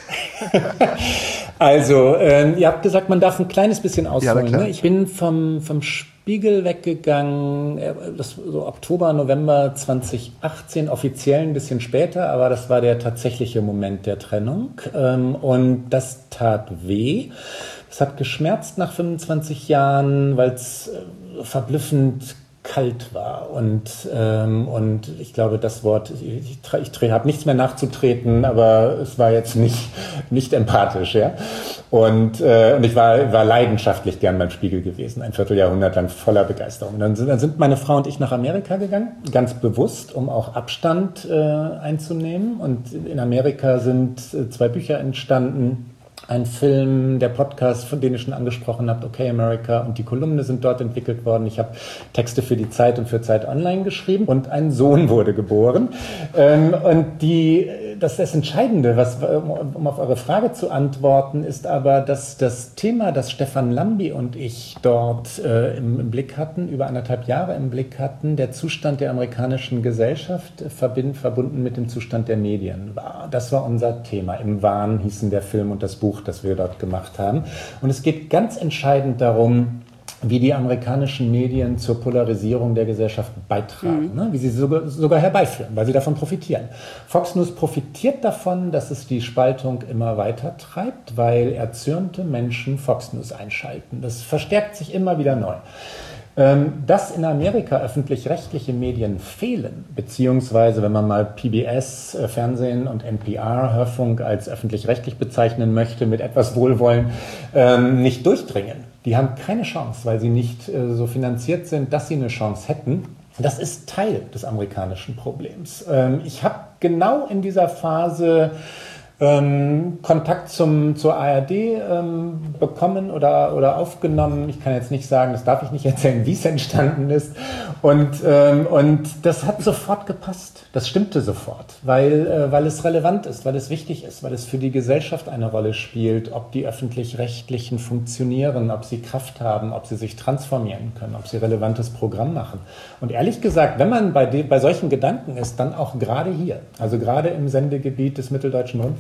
Speaker 4: Also, ihr habt gesagt, man darf ein kleines bisschen ausholen.
Speaker 3: Ja,
Speaker 4: ne? Ich bin vom Spiegel weggegangen, das so Oktober, November 2018, offiziell ein bisschen später, aber das war der tatsächliche Moment der Trennung. Und das tat weh. Es hat geschmerzt nach 25 Jahren, weil es verblüffend kalt war und ich glaube, das Wort, ich habe nichts mehr nachzutreten, aber es war jetzt nicht empathisch, ja. Und ich war leidenschaftlich gern beim Spiegel gewesen, ein Vierteljahrhundert lang voller Begeisterung. Und dann sind meine Frau und ich nach Amerika gegangen, ganz bewusst, um auch Abstand einzunehmen. Und in Amerika sind 2 Bücher entstanden. Ein Film, der Podcast, von dem ich schon angesprochen habe, Okay America, und die Kolumne sind dort entwickelt worden. Ich habe Texte für die Zeit und für Zeit Online geschrieben und ein Sohn wurde geboren. Und das Entscheidende, um auf eure Frage zu antworten, ist aber, dass das Thema, das Stefan Lambi und ich dort im Blick hatten, über 1,5 Jahre im Blick hatten, der Zustand der amerikanischen Gesellschaft verbunden mit dem Zustand der Medien war. Das war unser Thema. Im Wahn hießen der Film und das Buch, das wir dort gemacht haben. Und es geht ganz entscheidend darum, wie die amerikanischen Medien zur Polarisierung der Gesellschaft beitragen, wie sie sogar herbeiführen, weil sie davon profitieren. Fox News profitiert davon, dass es die Spaltung immer weiter treibt, weil erzürnte Menschen Fox News einschalten. Das verstärkt sich immer wieder neu. Dass in Amerika öffentlich-rechtliche Medien fehlen, beziehungsweise wenn man mal PBS, Fernsehen und NPR, Hörfunk als öffentlich-rechtlich bezeichnen möchte, mit etwas Wohlwollen, nicht durchdringen. Die haben keine Chance, weil sie nicht so finanziert sind, dass sie eine Chance hätten. Das ist Teil des amerikanischen Problems. Ich habe genau in dieser Phase Kontakt zur ARD bekommen oder aufgenommen. Ich kann jetzt nicht sagen, das darf ich nicht erzählen, wie es entstanden ist. Und das hat sofort gepasst. Das stimmte sofort, weil es relevant ist, weil es wichtig ist, weil es für die Gesellschaft eine Rolle spielt, ob die Öffentlich-Rechtlichen funktionieren, ob sie Kraft haben, ob sie sich transformieren können, ob sie relevantes Programm machen. Und ehrlich gesagt, wenn man bei solchen Gedanken ist, dann auch gerade hier, also gerade im Sendegebiet des Mitteldeutschen Rundfunks,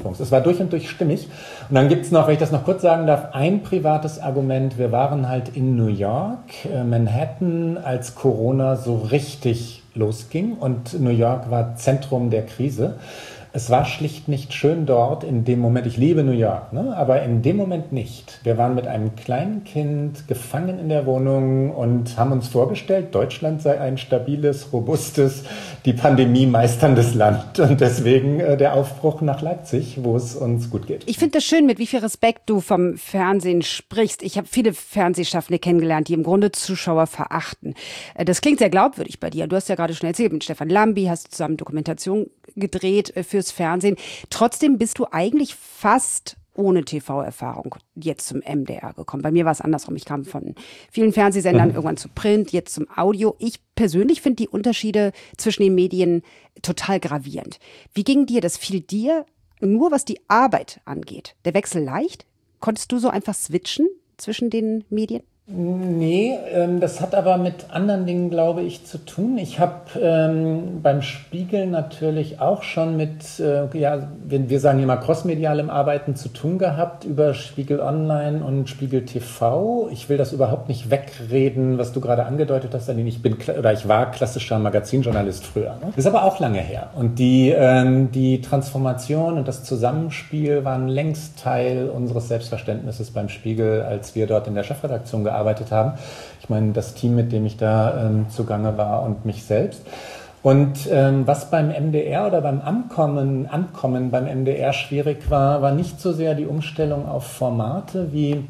Speaker 4: Punkt. Es war durch und durch stimmig. Und dann gibt's noch, wenn ich das noch kurz sagen darf, ein privates Argument. Wir waren halt in New York, Manhattan, als Corona so richtig losging. Und New York war Zentrum der Krise. Es war schlicht nicht schön dort in dem Moment. Ich liebe New York, ne? Aber in dem Moment nicht. Wir waren mit einem kleinen Kind gefangen in der Wohnung und haben uns vorgestellt, Deutschland sei ein stabiles, robustes, die Pandemie meisterndes Land. Und deswegen der Aufbruch nach Leipzig, wo es uns gut geht.
Speaker 2: Ich finde das schön, mit wie viel Respekt du vom Fernsehen sprichst. Ich habe viele Fernsehschaffende kennengelernt, die im Grunde Zuschauer verachten. Das klingt sehr glaubwürdig bei dir. Du hast ja gerade schon erzählt, mit Stefan Lambi hast du zusammen Dokumentation gedreht fürs Fernsehen. Trotzdem bist du eigentlich fast ohne TV-Erfahrung jetzt zum MDR gekommen. Bei mir war es andersrum. Ich kam von vielen Fernsehsendern irgendwann zu Print, jetzt zum Audio. Ich persönlich finde die Unterschiede zwischen den Medien total gravierend. Wie ging dir das? Fiel dir nur, was die Arbeit angeht, der Wechsel leicht? Konntest du so einfach switchen zwischen den Medien?
Speaker 4: Nee, das hat aber mit anderen Dingen, glaube ich, zu tun. Ich habe beim Spiegel natürlich auch schon mit, wir sagen immer crossmedialem Arbeiten zu tun gehabt über Spiegel Online und Spiegel TV. Ich will das überhaupt nicht wegreden, was du gerade angedeutet hast, denn ich war klassischer Magazinjournalist früher. Ne? Das ist aber auch lange her. Und die Transformation und das Zusammenspiel waren längst Teil unseres Selbstverständnisses beim Spiegel, als wir dort in der Chefredaktion gearbeitet haben. Ich meine, das Team, mit dem ich da zugange war und mich selbst. Und was beim MDR oder beim Ankommen beim MDR schwierig war, war nicht so sehr die Umstellung auf Formate wie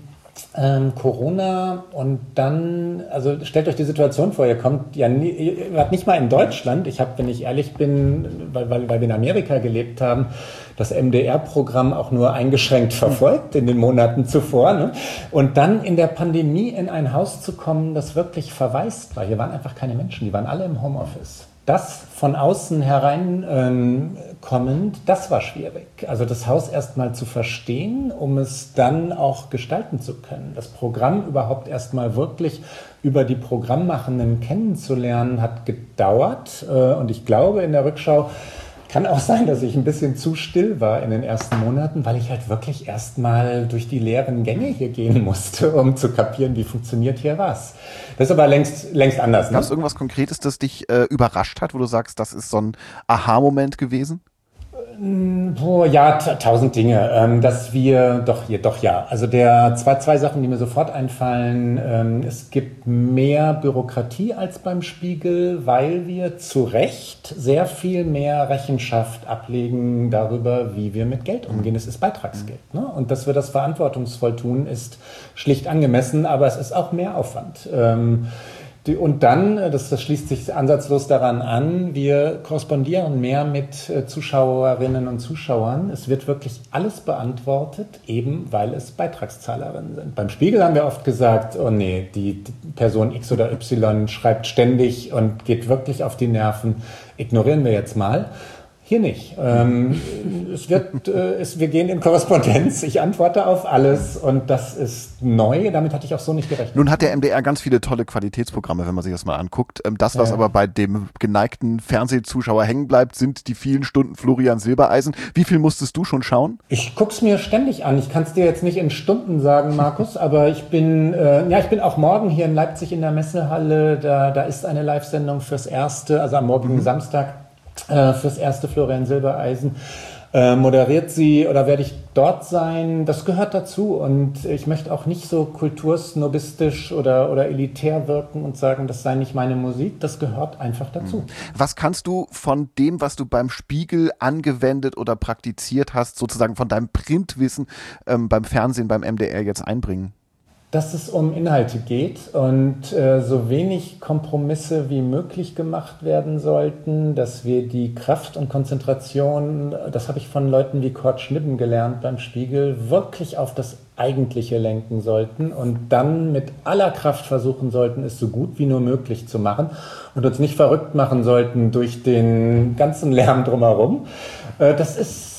Speaker 4: Corona und dann, also stellt euch die Situation vor, ihr wart nicht mal in Deutschland. Ich habe, wenn ich ehrlich bin, weil wir in Amerika gelebt haben, das MDR-Programm auch nur eingeschränkt verfolgt in den Monaten zuvor. Ne? Und dann in der Pandemie in ein Haus zu kommen, das wirklich verwaist war. Hier waren einfach keine Menschen, die waren alle im Homeoffice. Das von außen hereinkommend, das war schwierig. Also das Haus erstmal zu verstehen, um es dann auch gestalten zu können. Das Programm überhaupt erstmal wirklich über die Programmmachenden kennenzulernen, hat gedauert. Und ich glaube, in der Rückschau kann auch sein, dass ich ein bisschen zu still war in den ersten Monaten, weil ich halt wirklich erstmal durch die leeren Gänge hier gehen musste, um zu kapieren, wie funktioniert hier was. Das ist aber längst anders. Ne?
Speaker 3: Gab es irgendwas Konkretes, das dich überrascht hat, wo du sagst, das ist so ein Aha-Moment gewesen?
Speaker 4: Ja, 1000 Dinge. Dass wir ja. Also zwei Sachen, die mir sofort einfallen. Es gibt mehr Bürokratie als beim Spiegel, weil wir zu Recht sehr viel mehr Rechenschaft ablegen darüber, wie wir mit Geld umgehen. Es ist Beitragsgeld. Ne? Und dass wir das verantwortungsvoll tun, ist schlicht angemessen, aber es ist auch mehr Aufwand. Und dann, das schließt sich ansatzlos daran an, wir korrespondieren mehr mit Zuschauerinnen und Zuschauern. Es wird wirklich alles beantwortet, eben weil es Beitragszahlerinnen sind. Beim Spiegel haben wir oft gesagt, oh nee, die Person X oder Y schreibt ständig und geht wirklich auf die Nerven, ignorieren wir jetzt mal. Hier nicht. Wir gehen in Korrespondenz, ich antworte auf alles und das ist neu, damit hatte ich auch so nicht gerechnet.
Speaker 3: Nun hat der MDR ganz viele tolle Qualitätsprogramme, wenn man sich das mal anguckt. Das, was aber bei dem geneigten Fernsehzuschauer hängen bleibt, sind die vielen Stunden Florian Silbereisen. Wie viel musstest du schon schauen?
Speaker 4: Ich guck's mir ständig an. Ich kann es dir jetzt nicht in Stunden sagen, Markus, aber ich bin auch morgen hier in Leipzig in der Messehalle. Da ist eine Live-Sendung fürs Erste, also am morgigen Samstag. Fürs Erste Florian Silbereisen. Moderiert sie oder werde ich dort sein? Das gehört dazu und ich möchte auch nicht so kultursnobistisch oder elitär wirken und sagen, das sei nicht meine Musik. Das gehört einfach dazu.
Speaker 3: Was kannst du von dem, was du beim Spiegel angewendet oder praktiziert hast, sozusagen von deinem Printwissen beim Fernsehen, beim MDR jetzt einbringen?
Speaker 4: Dass es um Inhalte geht und so wenig Kompromisse wie möglich gemacht werden sollten, dass wir die Kraft und Konzentration, das habe ich von Leuten wie Kurt Schnippen gelernt beim Spiegel, wirklich auf das Eigentliche lenken sollten und dann mit aller Kraft versuchen sollten, es so gut wie nur möglich zu machen und uns nicht verrückt machen sollten durch den ganzen Lärm drumherum. Das ist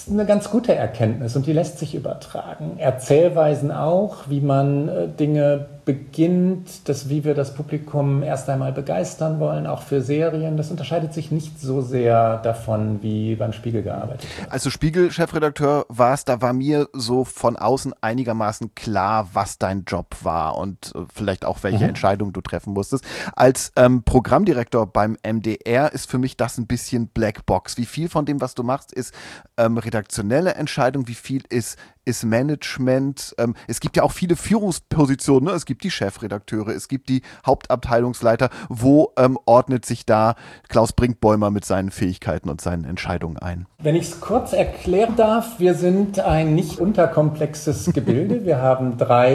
Speaker 4: ist eine ganz gute Erkenntnis und die lässt sich übertragen. Erzählweisen auch, wie man Dinge beginnt, wie wir das Publikum erst einmal begeistern wollen, auch für Serien. Das unterscheidet sich nicht so sehr davon, wie beim Spiegel gearbeitet wird.
Speaker 3: Als du Spiegel-Chefredakteur warst, da war mir so von außen einigermaßen klar, was dein Job war und vielleicht auch, welche Entscheidungen du treffen musstest. Als Programmdirektor beim MDR ist für mich das ein bisschen Blackbox. Wie viel von dem, was du machst, ist redaktionelle Entscheidung, wie viel ist Management. Es gibt ja auch viele Führungspositionen, ne? Es gibt die Chefredakteure, es gibt die Hauptabteilungsleiter. Wo ordnet sich da Klaus Brinkbäumer mit seinen Fähigkeiten und seinen Entscheidungen ein?
Speaker 4: Wenn ich es kurz erklären darf, wir sind ein nicht unterkomplexes Gebilde. Wir haben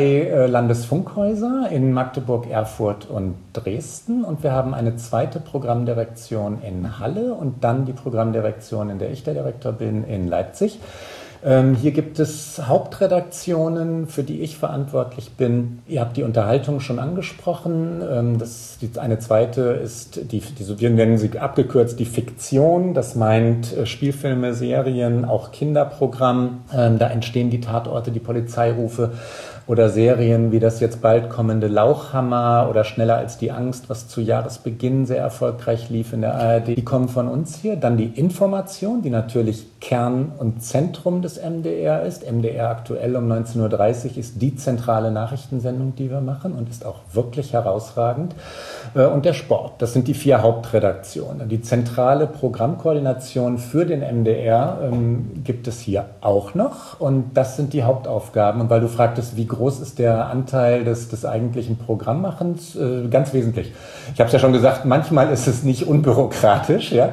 Speaker 4: 3 Landesfunkhäuser in Magdeburg, Erfurt und Dresden und wir haben eine zweite Programmdirektion in Halle und dann die Programmdirektion, in der ich der Direktor bin, in Leipzig. Hier gibt es Hauptredaktionen, für die ich verantwortlich bin. Ihr habt die Unterhaltung schon angesprochen. Eine zweite ist, wir nennen sie abgekürzt, die Fiktion. Das meint Spielfilme, Serien, auch Kinderprogramm. Da entstehen die Tatorte, die Polizeirufe. Oder Serien wie das jetzt bald kommende Lauchhammer oder Schneller als die Angst, was zu Jahresbeginn sehr erfolgreich lief in der ARD. Die kommen von uns hier. Dann die Information, die natürlich Kern und Zentrum des MDR ist. MDR aktuell um 19.30 Uhr ist die zentrale Nachrichtensendung, die wir machen und ist auch wirklich herausragend. Und der Sport, das sind die 4 Hauptredaktionen. Die zentrale Programmkoordination für den MDR gibt es hier auch noch und das sind die Hauptaufgaben. Und weil du fragtest, wie groß ist der Anteil des eigentlichen Programmmachens? Ganz wesentlich. Ich habe es ja schon gesagt, manchmal ist es nicht unbürokratisch, ja,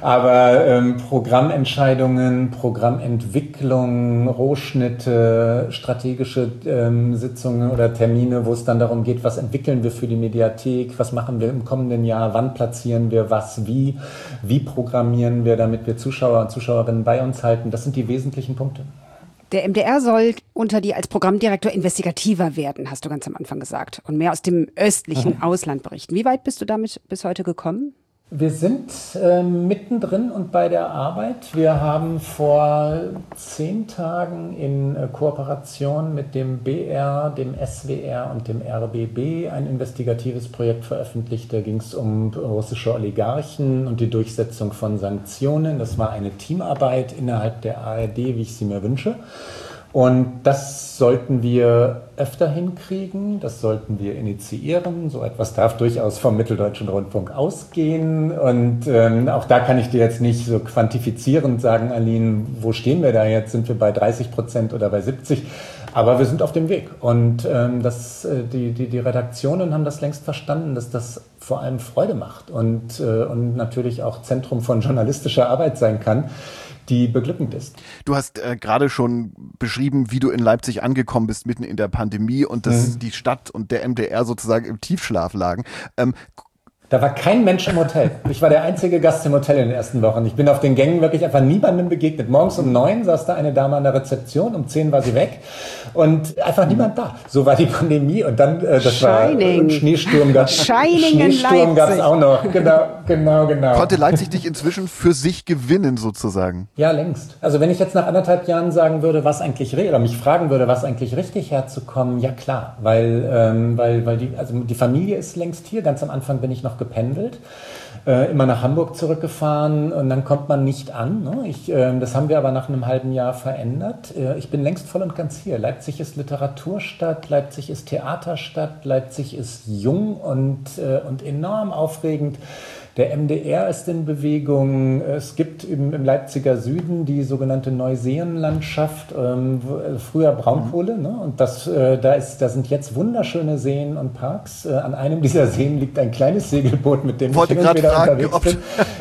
Speaker 4: aber Programmentscheidungen, Programmentwicklung, Rohschnitte, strategische Sitzungen oder Termine, wo es dann darum geht, was entwickeln wir für die Mediathek, was machen wir im kommenden Jahr, wann platzieren wir was, wie programmieren wir, damit wir Zuschauer und Zuschauerinnen bei uns halten. Das sind die wesentlichen Punkte.
Speaker 2: Der MDR soll unter dir als Programmdirektor investigativer werden, hast du ganz am Anfang gesagt, und mehr aus dem östlichen Ausland berichten. Wie weit bist du damit bis heute gekommen?
Speaker 4: Wir sind mittendrin und bei der Arbeit. Wir haben vor 10 Tagen in Kooperation mit dem BR, dem SWR und dem RBB ein investigatives Projekt veröffentlicht. Da ging es um russische Oligarchen und die Durchsetzung von Sanktionen. Das war eine Teamarbeit innerhalb der ARD, wie ich sie mir wünsche. Und das sollten wir öfter hinkriegen, das sollten wir initiieren. So etwas darf durchaus vom Mitteldeutschen Rundfunk ausgehen. Und auch da kann ich dir jetzt nicht so quantifizierend sagen, Aline, wo stehen wir da jetzt? Sind wir bei 30% oder bei 70%? Aber wir sind auf dem Weg. Und die Redaktionen haben das längst verstanden, dass das vor allem Freude macht und natürlich auch Zentrum von journalistischer Arbeit sein kann, die beglückend ist.
Speaker 3: Du hast gerade schon beschrieben, wie du in Leipzig angekommen bist, mitten in der Pandemie und dass die Stadt und der MDR sozusagen im Tiefschlaf lagen.
Speaker 4: Da war kein Mensch im Hotel. Ich war der einzige Gast im Hotel in den ersten Wochen. Ich bin auf den Gängen wirklich einfach niemandem begegnet. Morgens um 9 saß da eine Dame an der Rezeption, um 10 war sie weg und einfach niemand da. So war die Pandemie und dann,
Speaker 2: Shining.
Speaker 4: War Schneesturm gab es auch noch. Genau.
Speaker 3: Konnte Leipzig dich inzwischen für sich gewinnen sozusagen?
Speaker 4: Ja, längst. Also wenn ich jetzt nach 1,5 Jahren sagen würde, oder mich fragen würde, was eigentlich richtig herzukommen, ja klar, weil die Familie ist längst hier. Ganz am Anfang bin ich noch gependelt, immer nach Hamburg zurückgefahren und dann kommt man nicht an. Ne? Das haben wir aber nach einem halben Jahr verändert. Ich bin längst voll und ganz hier. Leipzig ist Literaturstadt, Leipzig ist Theaterstadt, Leipzig ist jung und enorm aufregend. Der MDR ist in Bewegung. Es gibt im Leipziger Süden die sogenannte Neuseenlandschaft, früher Braunkohle. Ne? Und da sind jetzt wunderschöne Seen und Parks. An einem dieser Seen liegt ein kleines Segelboot, mit dem ich hin und wieder unterwegs bin.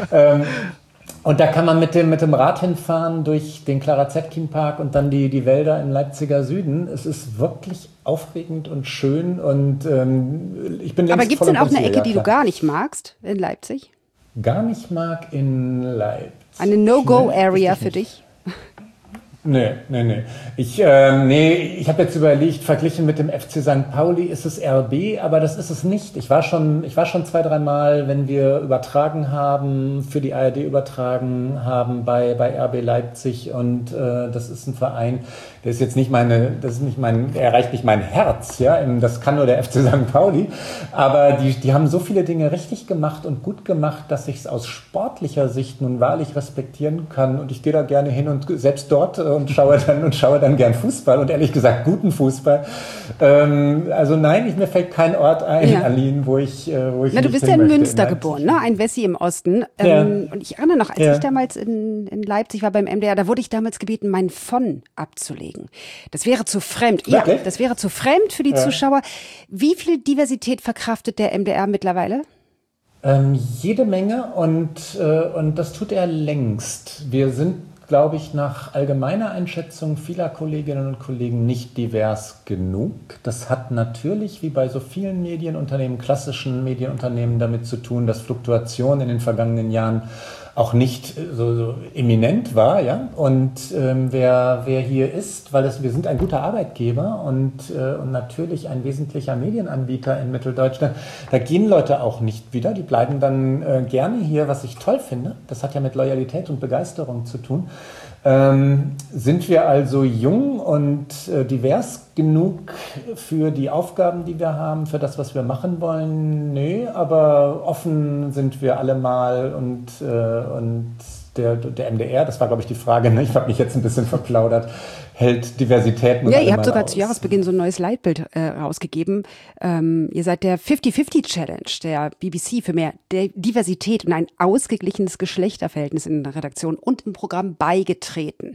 Speaker 4: Und da kann man mit dem Rad hinfahren durch den Clara-Zetkin-Park und dann die Wälder im Leipziger Süden. Es ist wirklich aufregend und schön und ich bin längst.
Speaker 2: Aber gibt es denn auch eine Ecke, die du gar nicht magst in Leipzig?
Speaker 4: Gar nicht mag in Leipzig?
Speaker 2: Eine No-Go-Area für dich?
Speaker 4: Nee. Ich habe jetzt überlegt, verglichen mit dem FC St. Pauli ist es RB, aber das ist es nicht. Ich war schon 2-3 Mal, wenn wir übertragen haben, für die ARD übertragen haben bei RB Leipzig, und das ist ein Verein, der ist jetzt nicht er erreicht nicht mein Herz, ja, das kann nur der FC St. Pauli, aber die haben so viele Dinge richtig gemacht und gut gemacht, dass ich es aus sportlicher Sicht nun wahrlich respektieren kann, und ich gehe da gerne hin und selbst dort und schaue dann gern Fußball, und ehrlich gesagt guten Fußball. Also nein, mir fällt kein Ort ein, ja. Aline, wo ich
Speaker 2: Na, du bist ja in Münster geboren, ne? Ein Wessi im Osten.
Speaker 4: Ja.
Speaker 2: Und ich erinnere noch, als ich damals in Leipzig war beim MDR, da wurde ich damals gebeten, mein von abzulegen. Das wäre zu fremd.
Speaker 4: Wirklich?
Speaker 2: Ja, das wäre zu fremd für die Zuschauer. Wie viel Diversität verkraftet der MDR mittlerweile?
Speaker 4: Jede Menge, und das tut er längst. Wir sind, glaube ich, nach allgemeiner Einschätzung vieler Kolleginnen und Kollegen nicht divers genug. Das hat natürlich, wie bei so vielen Medienunternehmen, klassischen Medienunternehmen, damit zu tun, dass Fluktuation in den vergangenen Jahren auch nicht so eminent war, ja. Und wer hier ist, wir sind ein guter Arbeitgeber und natürlich ein wesentlicher Medienanbieter in Mitteldeutschland, da gehen Leute auch nicht wieder, die bleiben dann gerne hier, was ich toll finde. Das hat ja mit Loyalität und Begeisterung zu tun. Sind wir also jung und divers genug für die Aufgaben, die wir haben, für das, was wir machen wollen? Nee, aber offen sind wir alle mal, und der MDR, das war, glaube ich, die Frage, ne? Ich habe mich jetzt ein bisschen verplaudert, hält Diversität nun
Speaker 2: Ja, ihr habt sogar
Speaker 4: aus.
Speaker 2: zu Jahresbeginn so ein neues Leitbild rausgegeben. Ihr seid der 50-50-Challenge der BBC für mehr Diversität und ein ausgeglichenes Geschlechterverhältnis in der Redaktion und im Programm beigetreten.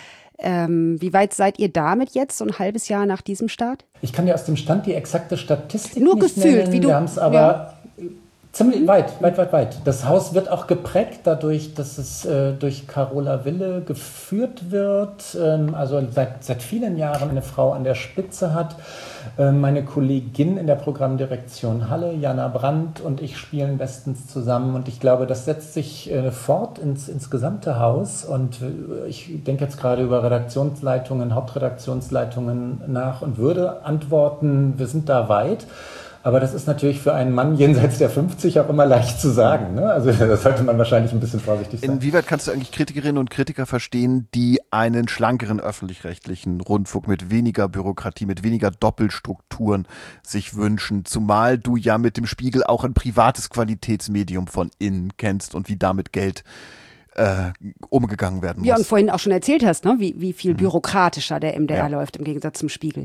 Speaker 2: Wie weit seid ihr damit jetzt, so ein halbes Jahr nach diesem Start?
Speaker 4: Ich kann dir aus dem Stand die exakte Statistik
Speaker 2: nur
Speaker 4: nicht
Speaker 2: gefühlt,
Speaker 4: nennen.
Speaker 2: wie du.
Speaker 4: Wir haben es aber ziemlich weit. Das Haus wird auch geprägt dadurch, dass es durch Carola Wille geführt wird, also seit vielen Jahren eine Frau an der Spitze hat. Meine Kollegin in der Programmdirektion Halle, Jana Brandt, und ich spielen bestens zusammen, und ich glaube, das setzt sich fort ins gesamte Haus, und ich denke jetzt gerade über Redaktionsleitungen, Hauptredaktionsleitungen nach und würde antworten, wir sind da weit. Aber das ist natürlich für einen Mann jenseits der 50 auch immer leicht zu sagen, ne? Also da sollte man wahrscheinlich ein bisschen vorsichtig sein.
Speaker 3: Inwieweit kannst du eigentlich Kritikerinnen und Kritiker verstehen, die einen schlankeren öffentlich-rechtlichen Rundfunk mit weniger Bürokratie, mit weniger Doppelstrukturen sich wünschen? Zumal du ja mit dem Spiegel auch ein privates Qualitätsmedium von innen kennst und wie damit Geld umgegangen werden muss.
Speaker 2: Ja, und vorhin auch schon erzählt hast, ne? Wie viel bürokratischer der MDR läuft im Gegensatz zum Spiegel.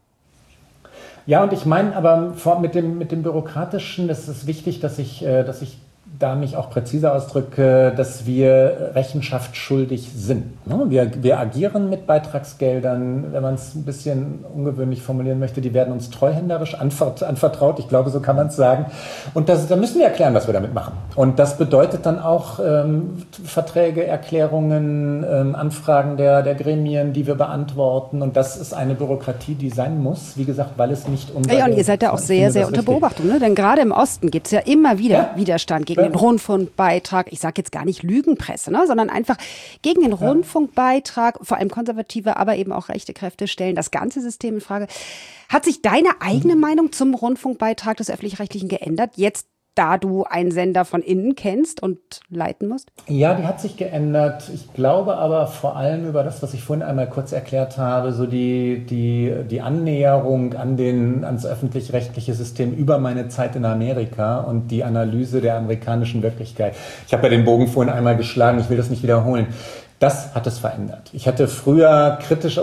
Speaker 4: Ja, und ich meine aber mit dem Bürokratischen, das ist wichtig, dass ich da mich auch präziser ausdrücke, dass wir Rechenschaft schuldig sind. Wir agieren mit Beitragsgeldern, wenn man es ein bisschen ungewöhnlich formulieren möchte, die werden uns treuhänderisch anvertraut, ich glaube, so kann man es sagen. Und da müssen wir erklären, was wir damit machen. Und das bedeutet dann auch Verträge, Erklärungen, Anfragen der Gremien, die wir beantworten. Und das ist eine Bürokratie, die sein muss, wie gesagt, weil es nicht unser
Speaker 2: Ja, und ihr seid da auch sehr, sehr unter Beobachtung, ne? Denn gerade im Osten gibt es ja immer wieder Widerstand gegen den Rundfunkbeitrag. Ich sage jetzt gar nicht Lügenpresse, ne? Sondern einfach gegen den Rundfunkbeitrag. Vor allem konservative, aber eben auch rechte Kräfte stellen das ganze System in Frage. Hat sich deine eigene Meinung zum Rundfunkbeitrag des Öffentlich-Rechtlichen geändert, jetzt da du einen Sender von innen kennst und leiten musst?
Speaker 4: Ja, die hat sich geändert. Ich glaube aber vor allem über das, was ich vorhin einmal kurz erklärt habe, so die Annäherung ans öffentlich-rechtliche System über meine Zeit in Amerika und die Analyse der amerikanischen Wirklichkeit. Ich habe ja den Bogen vorhin einmal geschlagen, ich will das nicht wiederholen. Das hat es verändert. Ich habe früher kritischer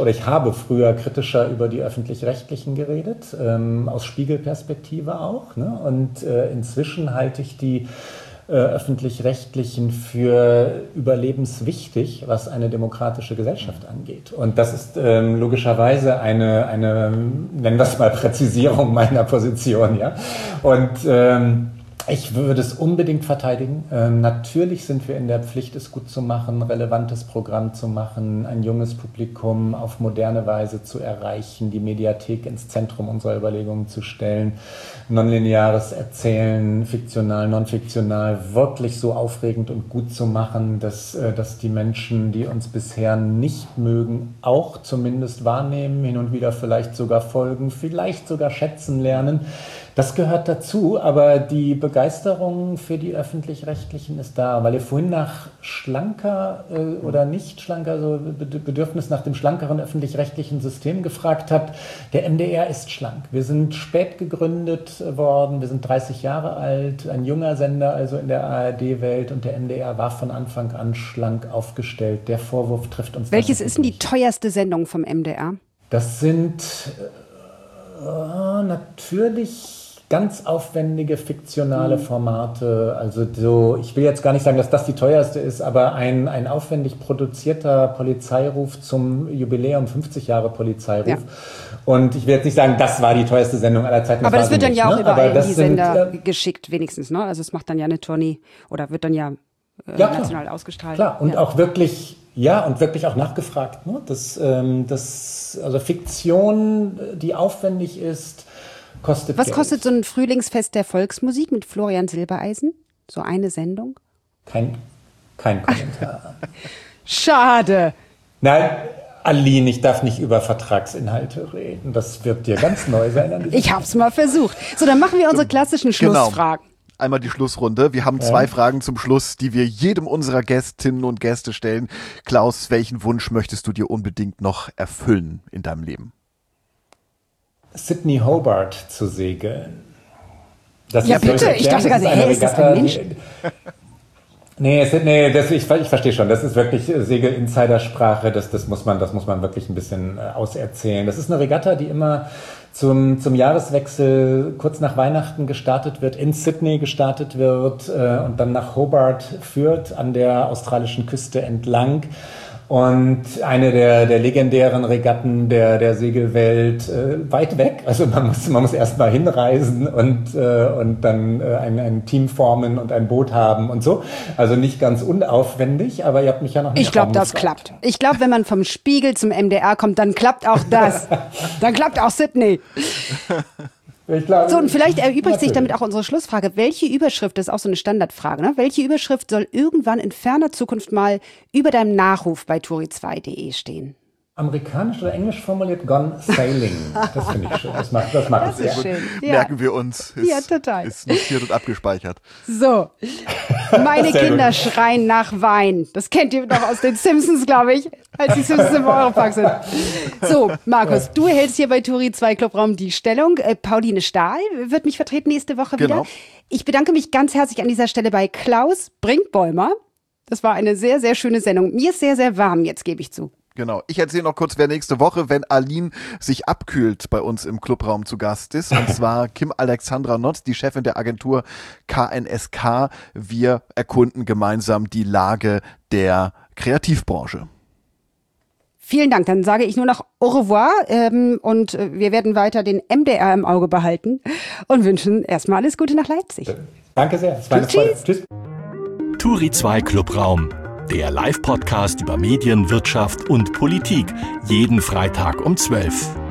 Speaker 4: über die Öffentlich-Rechtlichen geredet, aus Spiegelperspektive auch, ne? Und inzwischen halte ich die Öffentlich-Rechtlichen für überlebenswichtig, was eine demokratische Gesellschaft angeht. Und das ist logischerweise eine, nennen wir es mal, Präzisierung meiner Position, ja. Und Ich würde es unbedingt verteidigen. Natürlich sind wir in der Pflicht, es gut zu machen, relevantes Programm zu machen, ein junges Publikum auf moderne Weise zu erreichen, die Mediathek ins Zentrum unserer Überlegungen zu stellen, nonlineares Erzählen, fiktional, non-fiktional, wirklich so aufregend und gut zu machen, dass die Menschen, die uns bisher nicht mögen, auch zumindest wahrnehmen, hin und wieder vielleicht sogar folgen, vielleicht sogar schätzen lernen. Das gehört dazu, aber die Begeisterung für die Öffentlich-Rechtlichen ist da, weil ihr vorhin nach schlanker oder nicht schlanker, so Bedürfnis nach dem schlankeren öffentlich-rechtlichen System gefragt habt. Der MDR ist schlank. Wir sind spät gegründet worden, wir sind 30 Jahre alt, ein junger Sender also in der ARD-Welt, und der MDR war von Anfang an schlank aufgestellt. Der Vorwurf trifft uns.
Speaker 2: Welches ist denn die teuerste Sendung vom MDR?
Speaker 4: Das sind natürlich ganz aufwendige fiktionale Formate, also so, ich will jetzt gar nicht sagen, dass das die teuerste ist, aber ein aufwendig produzierter Polizeiruf zum Jubiläum, 50 Jahre Polizeiruf. Ja. Und ich will jetzt nicht sagen, das war die teuerste Sendung aller Zeiten.
Speaker 2: Aber das wird dann ja auch überall in die Sender geschickt, wenigstens, ne? Also es macht dann ja eine Tournee oder wird dann ja national ausgestrahlt. Klar,
Speaker 4: und auch wirklich... Ja, und wirklich auch nachgefragt. Ne? Also Fiktion, die aufwendig ist, kostet
Speaker 2: Was
Speaker 4: Geld.
Speaker 2: kostet so ein Frühlingsfest der Volksmusik mit Florian Silbereisen? So eine Sendung?
Speaker 4: Kein Kommentar.
Speaker 2: Schade.
Speaker 4: Nein, Aline, ich darf nicht über Vertragsinhalte reden. Das wird dir ganz neu sein.
Speaker 2: Ich hab's mal versucht. So, dann machen wir unsere klassischen Schlussfragen.
Speaker 3: Genau. Einmal die Schlussrunde. Wir haben 2 Fragen zum Schluss, die wir jedem unserer Gästinnen und Gäste stellen. Klaus, welchen Wunsch möchtest du dir unbedingt noch erfüllen in deinem Leben?
Speaker 4: Sydney Hobart zu segeln.
Speaker 2: Ja, bitte. Ich dachte gerade, ist das ein Mensch?
Speaker 4: Ich verstehe schon. Das ist wirklich Segel-Insidersprache. Das muss man wirklich ein bisschen auserzählen. Das ist eine Regatta, die immer zum Jahreswechsel kurz nach Weihnachten gestartet wird, in Sydney gestartet wird und dann nach Hobart führt, an der australischen Küste entlang. Und eine der legendären Regatten der Segelwelt, weit weg. Also man muss erst mal hinreisen und dann ein Team formen und ein Boot haben und so. Also nicht ganz unaufwendig, aber ihr habt mich ja noch nicht.
Speaker 2: Ich glaube, das klappt. Ich glaube, wenn man vom Spiegel zum MDR kommt, dann klappt auch das. Dann klappt auch Sydney.
Speaker 4: Ich glaube,
Speaker 2: so, und vielleicht erübrigt sich damit auch unsere Schlussfrage. Welche Überschrift, das ist auch so eine Standardfrage, ne? Welche Überschrift soll irgendwann in ferner Zukunft mal über deinem Nachruf bei turi2.de stehen?
Speaker 4: Amerikanisch oder englisch formuliert, Gone Sailing. Das finde ich schön. Das macht es sehr
Speaker 2: schön.
Speaker 3: Ja. Merken wir uns.
Speaker 2: Ja, total.
Speaker 3: Ist notiert und abgespeichert.
Speaker 2: So, meine Kinder schreien nach Wein. Das kennt ihr noch aus den Simpsons, glaube ich, als die Simpsons im Europark sind. So, Markus, du hältst hier bei Turi 2 Clubraum die Stellung. Pauline Stahl wird mich vertreten nächste Woche wieder. Ich bedanke mich ganz herzlich an dieser Stelle bei Klaus Brinkbäumer. Das war eine sehr, sehr schöne Sendung. Mir ist sehr, sehr warm, jetzt gebe ich zu.
Speaker 3: Genau. Ich erzähle noch kurz, wer nächste Woche, wenn Aline sich abkühlt, bei uns im Clubraum zu Gast ist. Und zwar Kim Alexandra Notz, die Chefin der Agentur KNSK. Wir erkunden gemeinsam die Lage der Kreativbranche.
Speaker 2: Vielen Dank. Dann sage ich nur noch au revoir und wir werden weiter den MDR im Auge behalten und wünschen erstmal alles Gute nach Leipzig.
Speaker 4: Danke sehr. Tschüss.
Speaker 1: Turi 2 Clubraum. Der Live-Podcast über Medien, Wirtschaft und Politik. Jeden Freitag um 12.